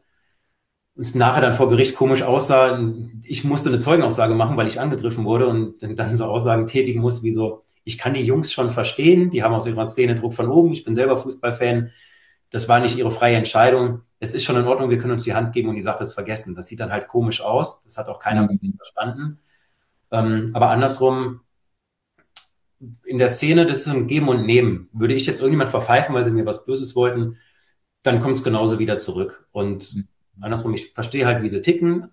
es nachher dann vor Gericht komisch aussah. Ich musste eine Zeugenaussage machen, weil ich angegriffen wurde und dann so Aussagen tätigen muss, wie so, ich kann die Jungs schon verstehen, die haben aus ihrer Szene Druck von oben, ich bin selber Fußballfan, das war nicht ihre freie Entscheidung, es ist schon in Ordnung, wir können uns die Hand geben und die Sache ist vergessen. Das sieht dann halt komisch aus, das hat auch keiner verstanden. Aber andersrum, in der Szene, das ist ein Geben und Nehmen. Würde ich jetzt irgendjemand verpfeifen, weil sie mir was Böses wollten, dann kommt es genauso wieder zurück. Und andersrum, ich verstehe halt, wie sie ticken.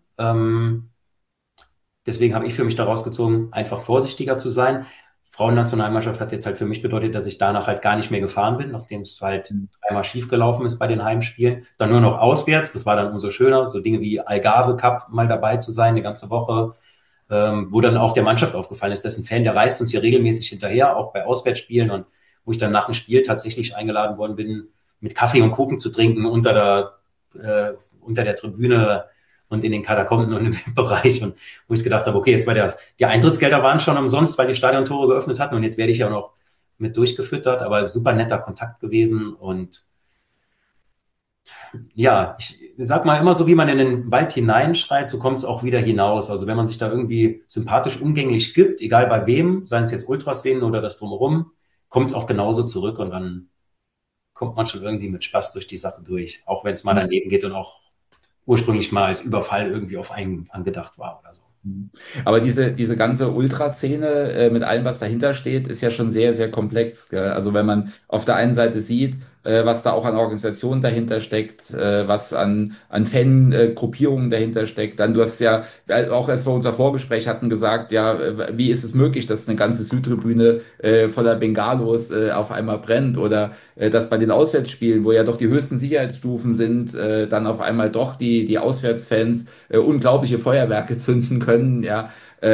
Deswegen habe ich für mich daraus gezogen, einfach vorsichtiger zu sein. Frauennationalmannschaft hat jetzt halt für mich bedeutet, dass ich danach halt gar nicht mehr gefahren bin, nachdem es halt 3-mal schief gelaufen ist bei den Heimspielen. Dann nur noch auswärts, das war dann umso schöner. So Dinge wie Algarve Cup mal dabei zu sein, eine ganze Woche, wo dann auch der Mannschaft aufgefallen ist, dessen Fan, der reist uns hier regelmäßig hinterher, auch bei Auswärtsspielen und wo ich dann nach dem Spiel tatsächlich eingeladen worden bin, mit Kaffee und Kuchen zu trinken unter der Tribüne und in den Katakomben und im Bereich und wo ich gedacht habe, okay, jetzt war die Eintrittsgelder waren schon umsonst, weil die Stadiontore geöffnet hatten und jetzt werde ich ja noch mit durchgefüttert, aber super netter Kontakt gewesen und ja, ich sag mal immer so, wie man in den Wald hineinschreit, so kommt es auch wieder hinaus. Also wenn man sich da irgendwie sympathisch umgänglich gibt, egal bei wem, seien es jetzt Ultraszenen oder das Drumherum, kommt es auch genauso zurück und dann kommt man schon irgendwie mit Spaß durch die Sache durch, auch wenn es mal daneben geht und auch ursprünglich mal als Überfall irgendwie auf einen angedacht war oder so. Aber diese ganze Ultraszene mit allem, was dahinter steht, ist ja schon sehr, sehr komplex. Gell? Also wenn man auf der einen Seite sieht, was da auch an Organisationen dahinter steckt, was an Fangruppierungen dahinter steckt. Dann, du hast ja, auch als wir unser Vorgespräch hatten, gesagt, ja, wie ist es möglich, dass eine ganze Südtribüne voller Bengalos auf einmal brennt oder dass bei den Auswärtsspielen, wo ja doch die höchsten Sicherheitsstufen sind, dann auf einmal doch die Auswärtsfans unglaubliche Feuerwerke zünden können, ja,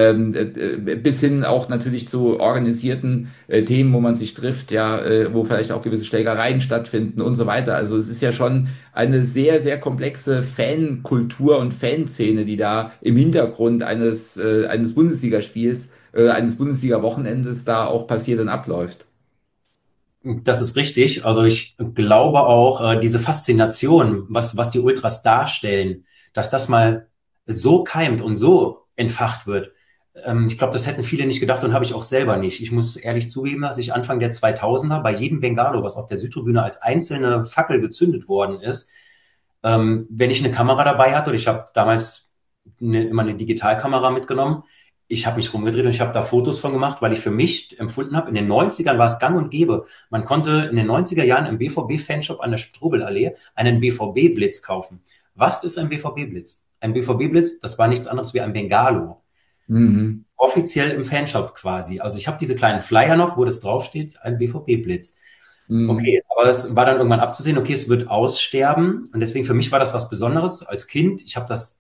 bis hin auch natürlich zu organisierten Themen, wo man sich trifft, ja, wo vielleicht auch gewisse Schlägereien stattfinden und so weiter. Also es ist ja schon eine sehr, sehr komplexe Fankultur und Fanszene, die da im Hintergrund eines Bundesligaspiels, eines Bundesliga-Wochenendes da auch passiert und abläuft. Das ist richtig. Also ich glaube auch, diese Faszination, was die Ultras darstellen, dass das mal so keimt und so entfacht wird. Ich glaube, das hätten viele nicht gedacht und habe ich auch selber nicht. Ich muss ehrlich zugeben, dass ich Anfang der 2000er bei jedem Bengalo, was auf der Südtribüne als einzelne Fackel gezündet worden ist, wenn ich eine Kamera dabei hatte, und ich habe damals immer eine Digitalkamera mitgenommen, ich habe mich rumgedreht und ich habe da Fotos von gemacht, weil ich für mich empfunden habe, in den 90ern war es gang und gäbe. Man konnte in den 90er Jahren im BVB-Fanshop an der Strobelallee einen BVB-Blitz kaufen. Was ist ein BVB-Blitz? Ein BVB-Blitz, das war nichts anderes wie ein Bengalo. Mhm. Offiziell im Fanshop quasi. Also ich habe diese kleinen Flyer noch, wo das draufsteht, ein BVB-Blitz. Mhm. Okay, aber es war dann irgendwann abzusehen, okay, es wird aussterben und deswegen für mich war das was Besonderes als Kind. Ich habe das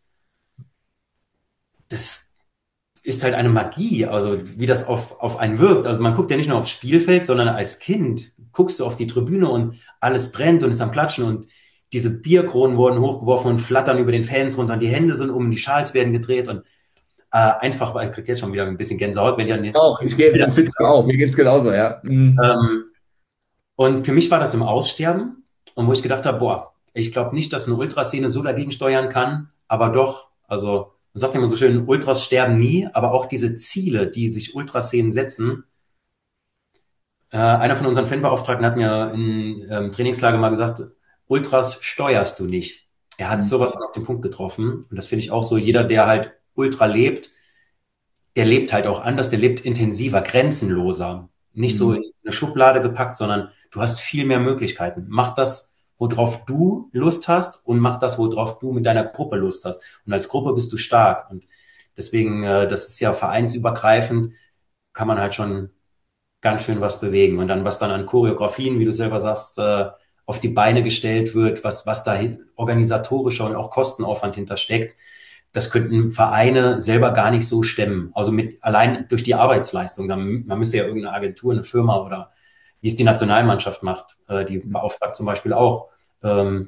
ist halt eine Magie, also wie das auf einen wirkt. Also man guckt ja nicht nur aufs Spielfeld, sondern als Kind guckst du auf die Tribüne und alles brennt und ist am Klatschen und diese Bierkronen wurden hochgeworfen und flattern über den Fans runter, die Hände sind die Schals werden gedreht und einfach, weil ich kriege jetzt schon wieder ein bisschen Gänsehaut, wenn ich an den Auch, ich gehe Bilder jetzt sitze auch, mir geht's genauso, ja. ähm, und für mich war das im Aussterben und wo ich gedacht habe, boah, ich glaube nicht, dass eine Ultraszene so dagegen steuern kann, aber doch, also man sagt ja immer so schön, Ultras sterben nie, aber auch diese Ziele, die sich Ultraszenen setzen. Einer von unseren Fanbeauftragten hat mir in Trainingslager mal gesagt, Ultras steuerst du nicht. Er hat Mhm. sowas von auf den Punkt getroffen und das finde ich auch so, jeder, der halt Ultra lebt, der lebt halt auch anders, der lebt intensiver, grenzenloser. Nicht so Mhm. in eine Schublade gepackt, sondern du hast viel mehr Möglichkeiten. Mach das, worauf du Lust hast und mach das, worauf du mit deiner Gruppe Lust hast. Und als Gruppe bist du stark. Und deswegen, das ist ja vereinsübergreifend, kann man halt schon ganz schön was bewegen. Und dann, was dann an Choreografien, wie du selber sagst, auf die Beine gestellt wird, was da organisatorischer und auch Kostenaufwand hintersteckt, das könnten Vereine selber gar nicht so stemmen. Also mit allein durch die Arbeitsleistung. Man müsste ja irgendeine Agentur, eine Firma oder wie es die Nationalmannschaft macht, die beauftragt zum Beispiel auch ähm,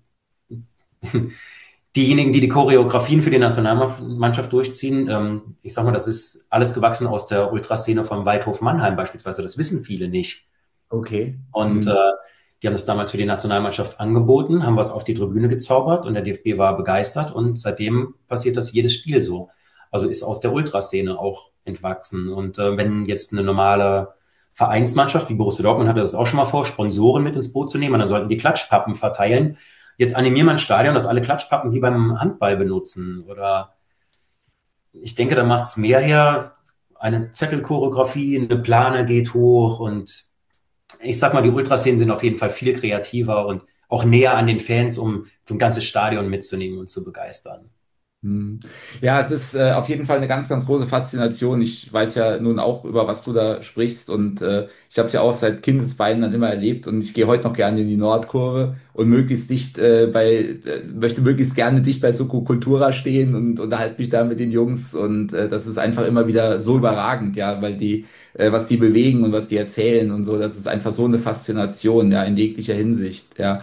diejenigen, die die Choreografien für die Nationalmannschaft durchziehen. Ich sag mal, das ist alles gewachsen aus der Ultraszene vom Waldhof Mannheim beispielsweise. Das wissen viele nicht. Okay. Und Mhm. die haben das damals für die Nationalmannschaft angeboten, haben was auf die Tribüne gezaubert und der DFB war begeistert und seitdem passiert das jedes Spiel so. Also ist aus der Ultraszene auch entwachsen. Und wenn jetzt eine normale Vereinsmannschaft wie Borussia Dortmund hatte das auch schon mal vor, Sponsoren mit ins Boot zu nehmen, und dann sollten die Klatschpappen verteilen. Jetzt animieren wir ein Stadion, dass alle Klatschpappen wie beim Handball benutzen. Oder ich denke, da macht es mehr her. Eine Zettelchoreografie, eine Plane geht hoch und ich sag mal, die Ultraszenen sind auf jeden Fall viel kreativer und auch näher an den Fans, um so ein ganzes Stadion mitzunehmen und zu begeistern. Hm. Ja, es ist auf jeden Fall eine ganz, ganz große Faszination. Ich weiß ja nun auch, über was du da sprichst und ich habe es ja auch seit Kindesbeinen dann immer erlebt und ich gehe heute noch gerne in die Nordkurve und möglichst dicht möchte möglichst gerne dicht bei Soko Cultura stehen und unterhalte mich da mit den Jungs und das ist einfach immer wieder so überragend, ja, weil was die bewegen und was die erzählen und so, das ist einfach so eine Faszination, ja, in jeglicher Hinsicht, ja.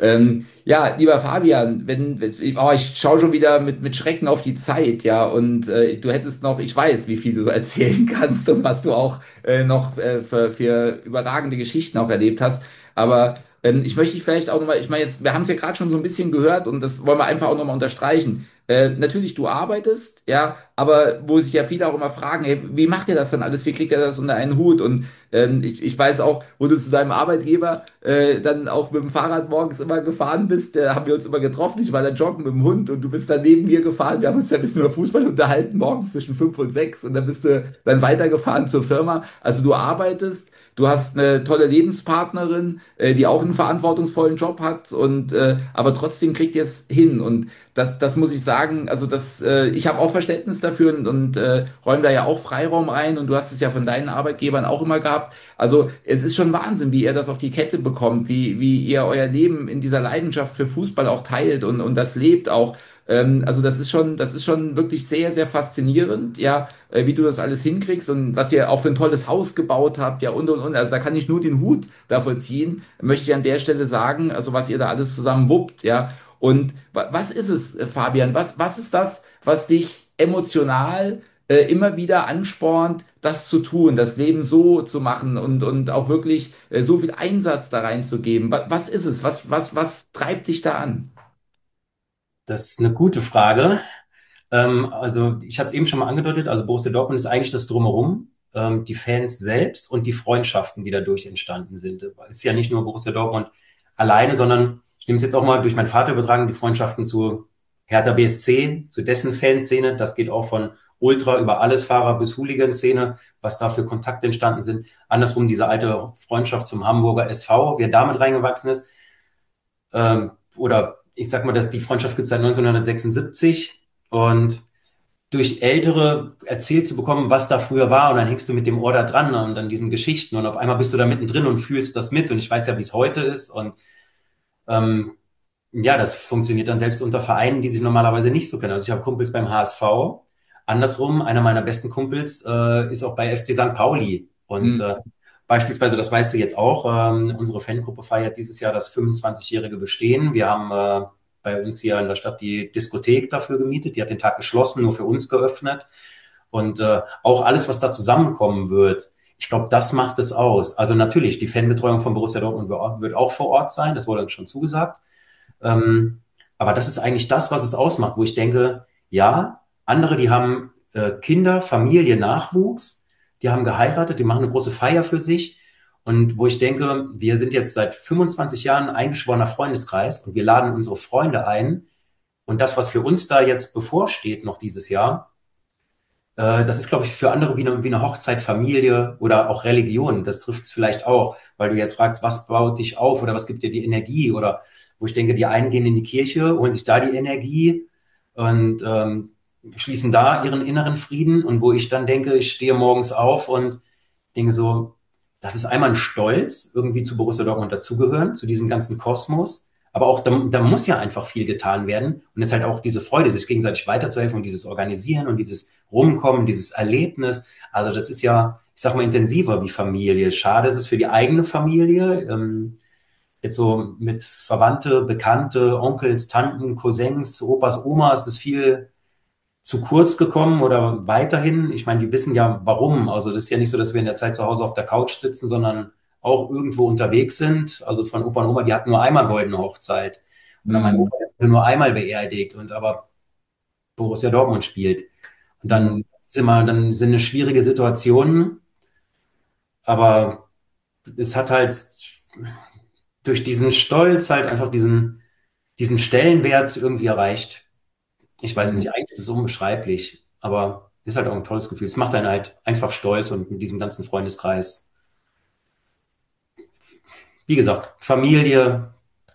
Ja, lieber Fabian, ich schaue schon wieder mit Schrecken auf die Zeit, ja, und du hättest noch, ich weiß, wie viel du erzählen kannst und was du auch noch für überragende Geschichten auch erlebt hast, aber ich möchte dich vielleicht auch nochmal, ich meine jetzt, wir haben es ja gerade schon so ein bisschen gehört und das wollen wir einfach auch nochmal unterstreichen. Natürlich, du arbeitest, ja, aber wo sich ja viele auch immer fragen, hey, wie macht ihr das dann alles? Wie kriegt ihr das unter einen Hut? Und ich weiß auch, wo du zu deinem Arbeitgeber dann auch mit dem Fahrrad morgens immer gefahren bist. Da haben wir uns immer getroffen. Ich war da joggen mit dem Hund und du bist dann neben mir gefahren. Wir haben uns ja ein bisschen über Fußball unterhalten, morgens zwischen 5 und 6 und dann bist du dann weitergefahren zur Firma. Also du arbeitest. Du hast eine tolle Lebenspartnerin, die auch einen verantwortungsvollen Job hat und aber trotzdem kriegt ihr es hin. Und das muss ich sagen, also ich habe auch Verständnis dafür und räume da ja auch Freiraum ein und du hast es ja von deinen Arbeitgebern auch immer gehabt. Also es ist schon Wahnsinn, wie ihr das auf die Kette bekommt, wie ihr euer Leben in dieser Leidenschaft für Fußball auch teilt und das lebt auch. Also das ist schon wirklich sehr, sehr faszinierend, ja, wie du das alles hinkriegst und was ihr auch für ein tolles Haus gebaut habt, ja, und. Also da kann ich nur den Hut davor ziehen, möchte ich an der Stelle sagen, also was ihr da alles zusammen wuppt, ja. Und was ist es, Fabian? Was ist das, was dich emotional immer wieder anspornt, das zu tun, das Leben so zu machen und auch wirklich so viel Einsatz da reinzugeben? Was ist es? Was treibt dich da an? Das ist eine gute Frage. Also ich hatte es eben schon mal angedeutet, also Borussia Dortmund ist eigentlich das Drumherum, die Fans selbst und die Freundschaften, die dadurch entstanden sind. Es ist ja nicht nur Borussia Dortmund alleine, sondern ich nehme es jetzt auch mal durch meinen Vater übertragen, die Freundschaften zu Hertha BSC, zu dessen Fanszene. Das geht auch von Ultra über Allesfahrer bis Hooligan-Szene, was da für Kontakte entstanden sind. Andersrum diese alte Freundschaft zum Hamburger SV, wer damit reingewachsen ist. Oder ich sag mal, dass die Freundschaft gibt es seit 1976 und durch Ältere erzählt zu bekommen, was da früher war und dann hängst du mit dem Ohr da dran und an diesen Geschichten und auf einmal bist du da mittendrin und fühlst das mit und ich weiß ja, wie es heute ist und ähm, ja, das funktioniert dann selbst unter Vereinen, die sich normalerweise nicht so kennen. Also ich habe Kumpels beim HSV, andersrum, einer meiner besten Kumpels ist auch bei FC St. Pauli und Hm. beispielsweise, das weißt du jetzt auch, unsere Fangruppe feiert dieses Jahr das 25-jährige Bestehen. Wir haben bei uns hier in der Stadt die Diskothek dafür gemietet. Die hat den Tag geschlossen, nur für uns geöffnet. Und auch alles, was da zusammenkommen wird, ich glaube, das macht es aus. Also natürlich, die Fanbetreuung von Borussia Dortmund wird auch vor Ort sein. Das wurde uns schon zugesagt. Aber das ist eigentlich das, was es ausmacht, wo ich denke, ja, andere, die haben Kinder, Familie, Nachwuchs, die haben geheiratet, die machen eine große Feier für sich. Und wo ich denke, wir sind jetzt seit 25 Jahren ein eingeschworener Freundeskreis und wir laden unsere Freunde ein. Und das, was für uns da jetzt bevorsteht noch dieses Jahr, das ist, glaube ich, für andere wie eine Hochzeit, Familie oder auch Religion. Das trifft es vielleicht auch, weil du jetzt fragst, was baut dich auf oder was gibt dir die Energie? Oder wo ich denke, die einen gehen in die Kirche, holen sich da die Energie und schließen da ihren inneren Frieden. Und wo ich dann denke, ich stehe morgens auf und denke so, das ist einmal ein Stolz, irgendwie zu Borussia Dortmund dazugehören, zu diesem ganzen Kosmos. Aber auch da muss ja einfach viel getan werden. Und es ist halt auch diese Freude, sich gegenseitig weiterzuhelfen und dieses Organisieren und dieses Rumkommen, dieses Erlebnis. Also das ist ja, ich sag mal, intensiver wie Familie. Schade ist es für die eigene Familie. Jetzt so mit Verwandte, Bekannte, Onkels, Tanten, Cousins, Opas, Omas ist viel zu kurz gekommen oder weiterhin. Ich meine, die wissen ja, warum. Also das ist ja nicht so, dass wir in der Zeit zu Hause auf der Couch sitzen, sondern auch irgendwo unterwegs sind. Also von Opa und Oma, die hatten nur einmal goldene Hochzeit. Und dann mein Opa wurde nur einmal beerdigt und aber Borussia Dortmund spielt. Und dann sind es schwierige Situationen. Aber es hat halt durch diesen Stolz halt einfach diesen Stellenwert irgendwie erreicht. Ich weiß es nicht, eigentlich ist es unbeschreiblich, aber ist halt auch ein tolles Gefühl. Es macht einen halt einfach stolz und mit diesem ganzen Freundeskreis. Wie gesagt, Familie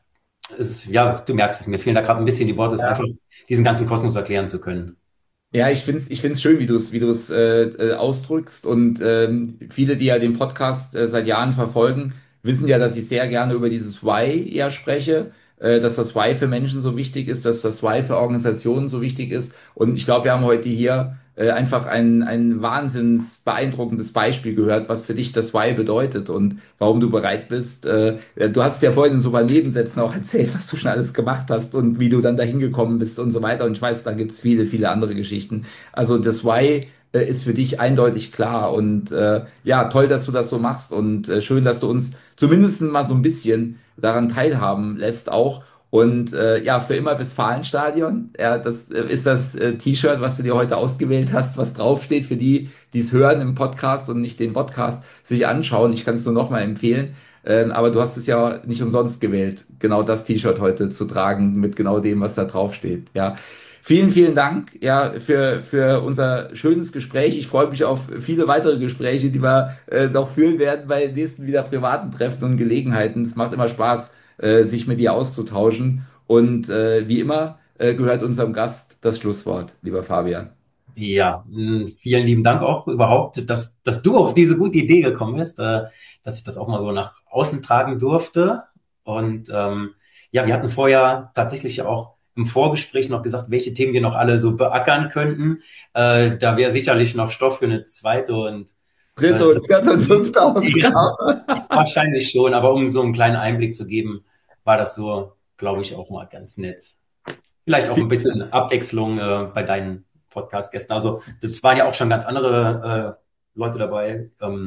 ist, ja, du merkst es, mir fehlen da gerade ein bisschen die Worte, es einfach diesen ganzen Kosmos erklären zu können. Ja, ich find's schön, wie du es ausdrückst und viele, die ja den Podcast seit Jahren verfolgen, wissen ja, dass ich sehr gerne über dieses Why eher spreche, dass das Why für Menschen so wichtig ist, dass das Why für Organisationen so wichtig ist und ich glaube, wir haben heute hier einfach ein wahnsinns beeindruckendes Beispiel gehört, was für dich das Why bedeutet und warum du bereit bist. Du hast ja vorhin in so ein paar Nebensätzen auch erzählt, was du schon alles gemacht hast und wie du dann dahin gekommen bist und so weiter. Und ich weiß, da gibt's viele, viele andere Geschichten. Also das Why ist für dich eindeutig klar und ja, toll, dass du das so machst und schön, dass du uns zumindest mal so ein bisschen daran teilhaben lässt auch. Und ja, für immer Westfalenstadion. Ja, das ist das T-Shirt, was du dir heute ausgewählt hast, was draufsteht für die, die es hören im Podcast und nicht den Podcast sich anschauen. Ich kann es nur nochmal empfehlen. Aber du hast es ja nicht umsonst gewählt, genau das T-Shirt heute zu tragen mit genau dem, was da draufsteht. Ja. Vielen, vielen Dank ja, für unser schönes Gespräch. Ich freue mich auf viele weitere Gespräche, die wir noch führen werden bei den nächsten wieder privaten Treffen und Gelegenheiten. Es macht immer Spaß, sich mit dir auszutauschen. Und wie immer gehört unserem Gast das Schlusswort, lieber Fabian. Ja, vielen lieben Dank auch überhaupt, dass du auf diese gute Idee gekommen bist, dass ich das auch mal so nach außen tragen durfte. Und ja, wir hatten vorher tatsächlich auch im Vorgespräch noch gesagt, welche Themen wir noch alle so beackern könnten. Da wäre sicherlich noch Stoff für eine zweite und Dritte und vierte und fünfte Ausgabe. wahrscheinlich schon, aber um so einen kleinen Einblick zu geben, war das so, glaube ich, auch mal ganz nett. Vielleicht auch ein bisschen Abwechslung bei deinen Podcast-Gästen. Also das waren ja auch schon ganz andere Leute dabei.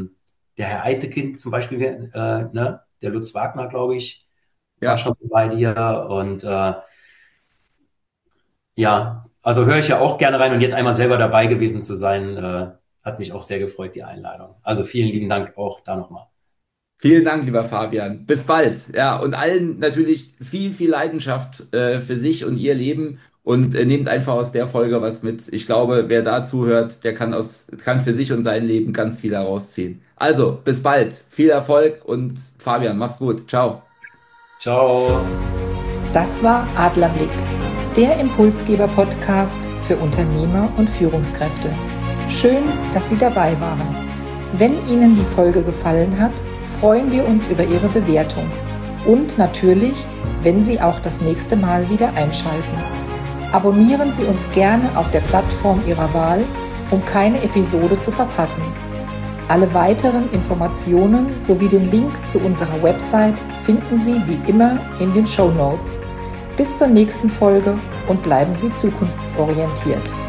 Der Herr Eitekin zum Beispiel, ne? Der Lutz Wagner, glaube ich, war Ja. schon bei dir. Und ja, also höre ich ja auch gerne rein. Und jetzt einmal selber dabei gewesen zu sein, hat mich auch sehr gefreut, die Einladung. Also vielen lieben Dank auch da nochmal. Vielen Dank, lieber Fabian. Bis bald. Ja, und allen natürlich viel, viel Leidenschaft für sich und ihr Leben und nehmt einfach aus der Folge was mit. Ich glaube, wer da zuhört, der kann für sich und sein Leben ganz viel herausziehen. Also, bis bald. Viel Erfolg und Fabian, mach's gut. Ciao. Ciao. Das war Adlerblick, der Impulsgeber-Podcast für Unternehmer und Führungskräfte. Schön, dass Sie dabei waren. Wenn Ihnen die Folge gefallen hat, freuen wir uns über Ihre Bewertung und natürlich, wenn Sie auch das nächste Mal wieder einschalten. Abonnieren Sie uns gerne auf der Plattform Ihrer Wahl, um keine Episode zu verpassen. Alle weiteren Informationen sowie den Link zu unserer Website finden Sie wie immer in den Shownotes. Bis zur nächsten Folge und bleiben Sie zukunftsorientiert.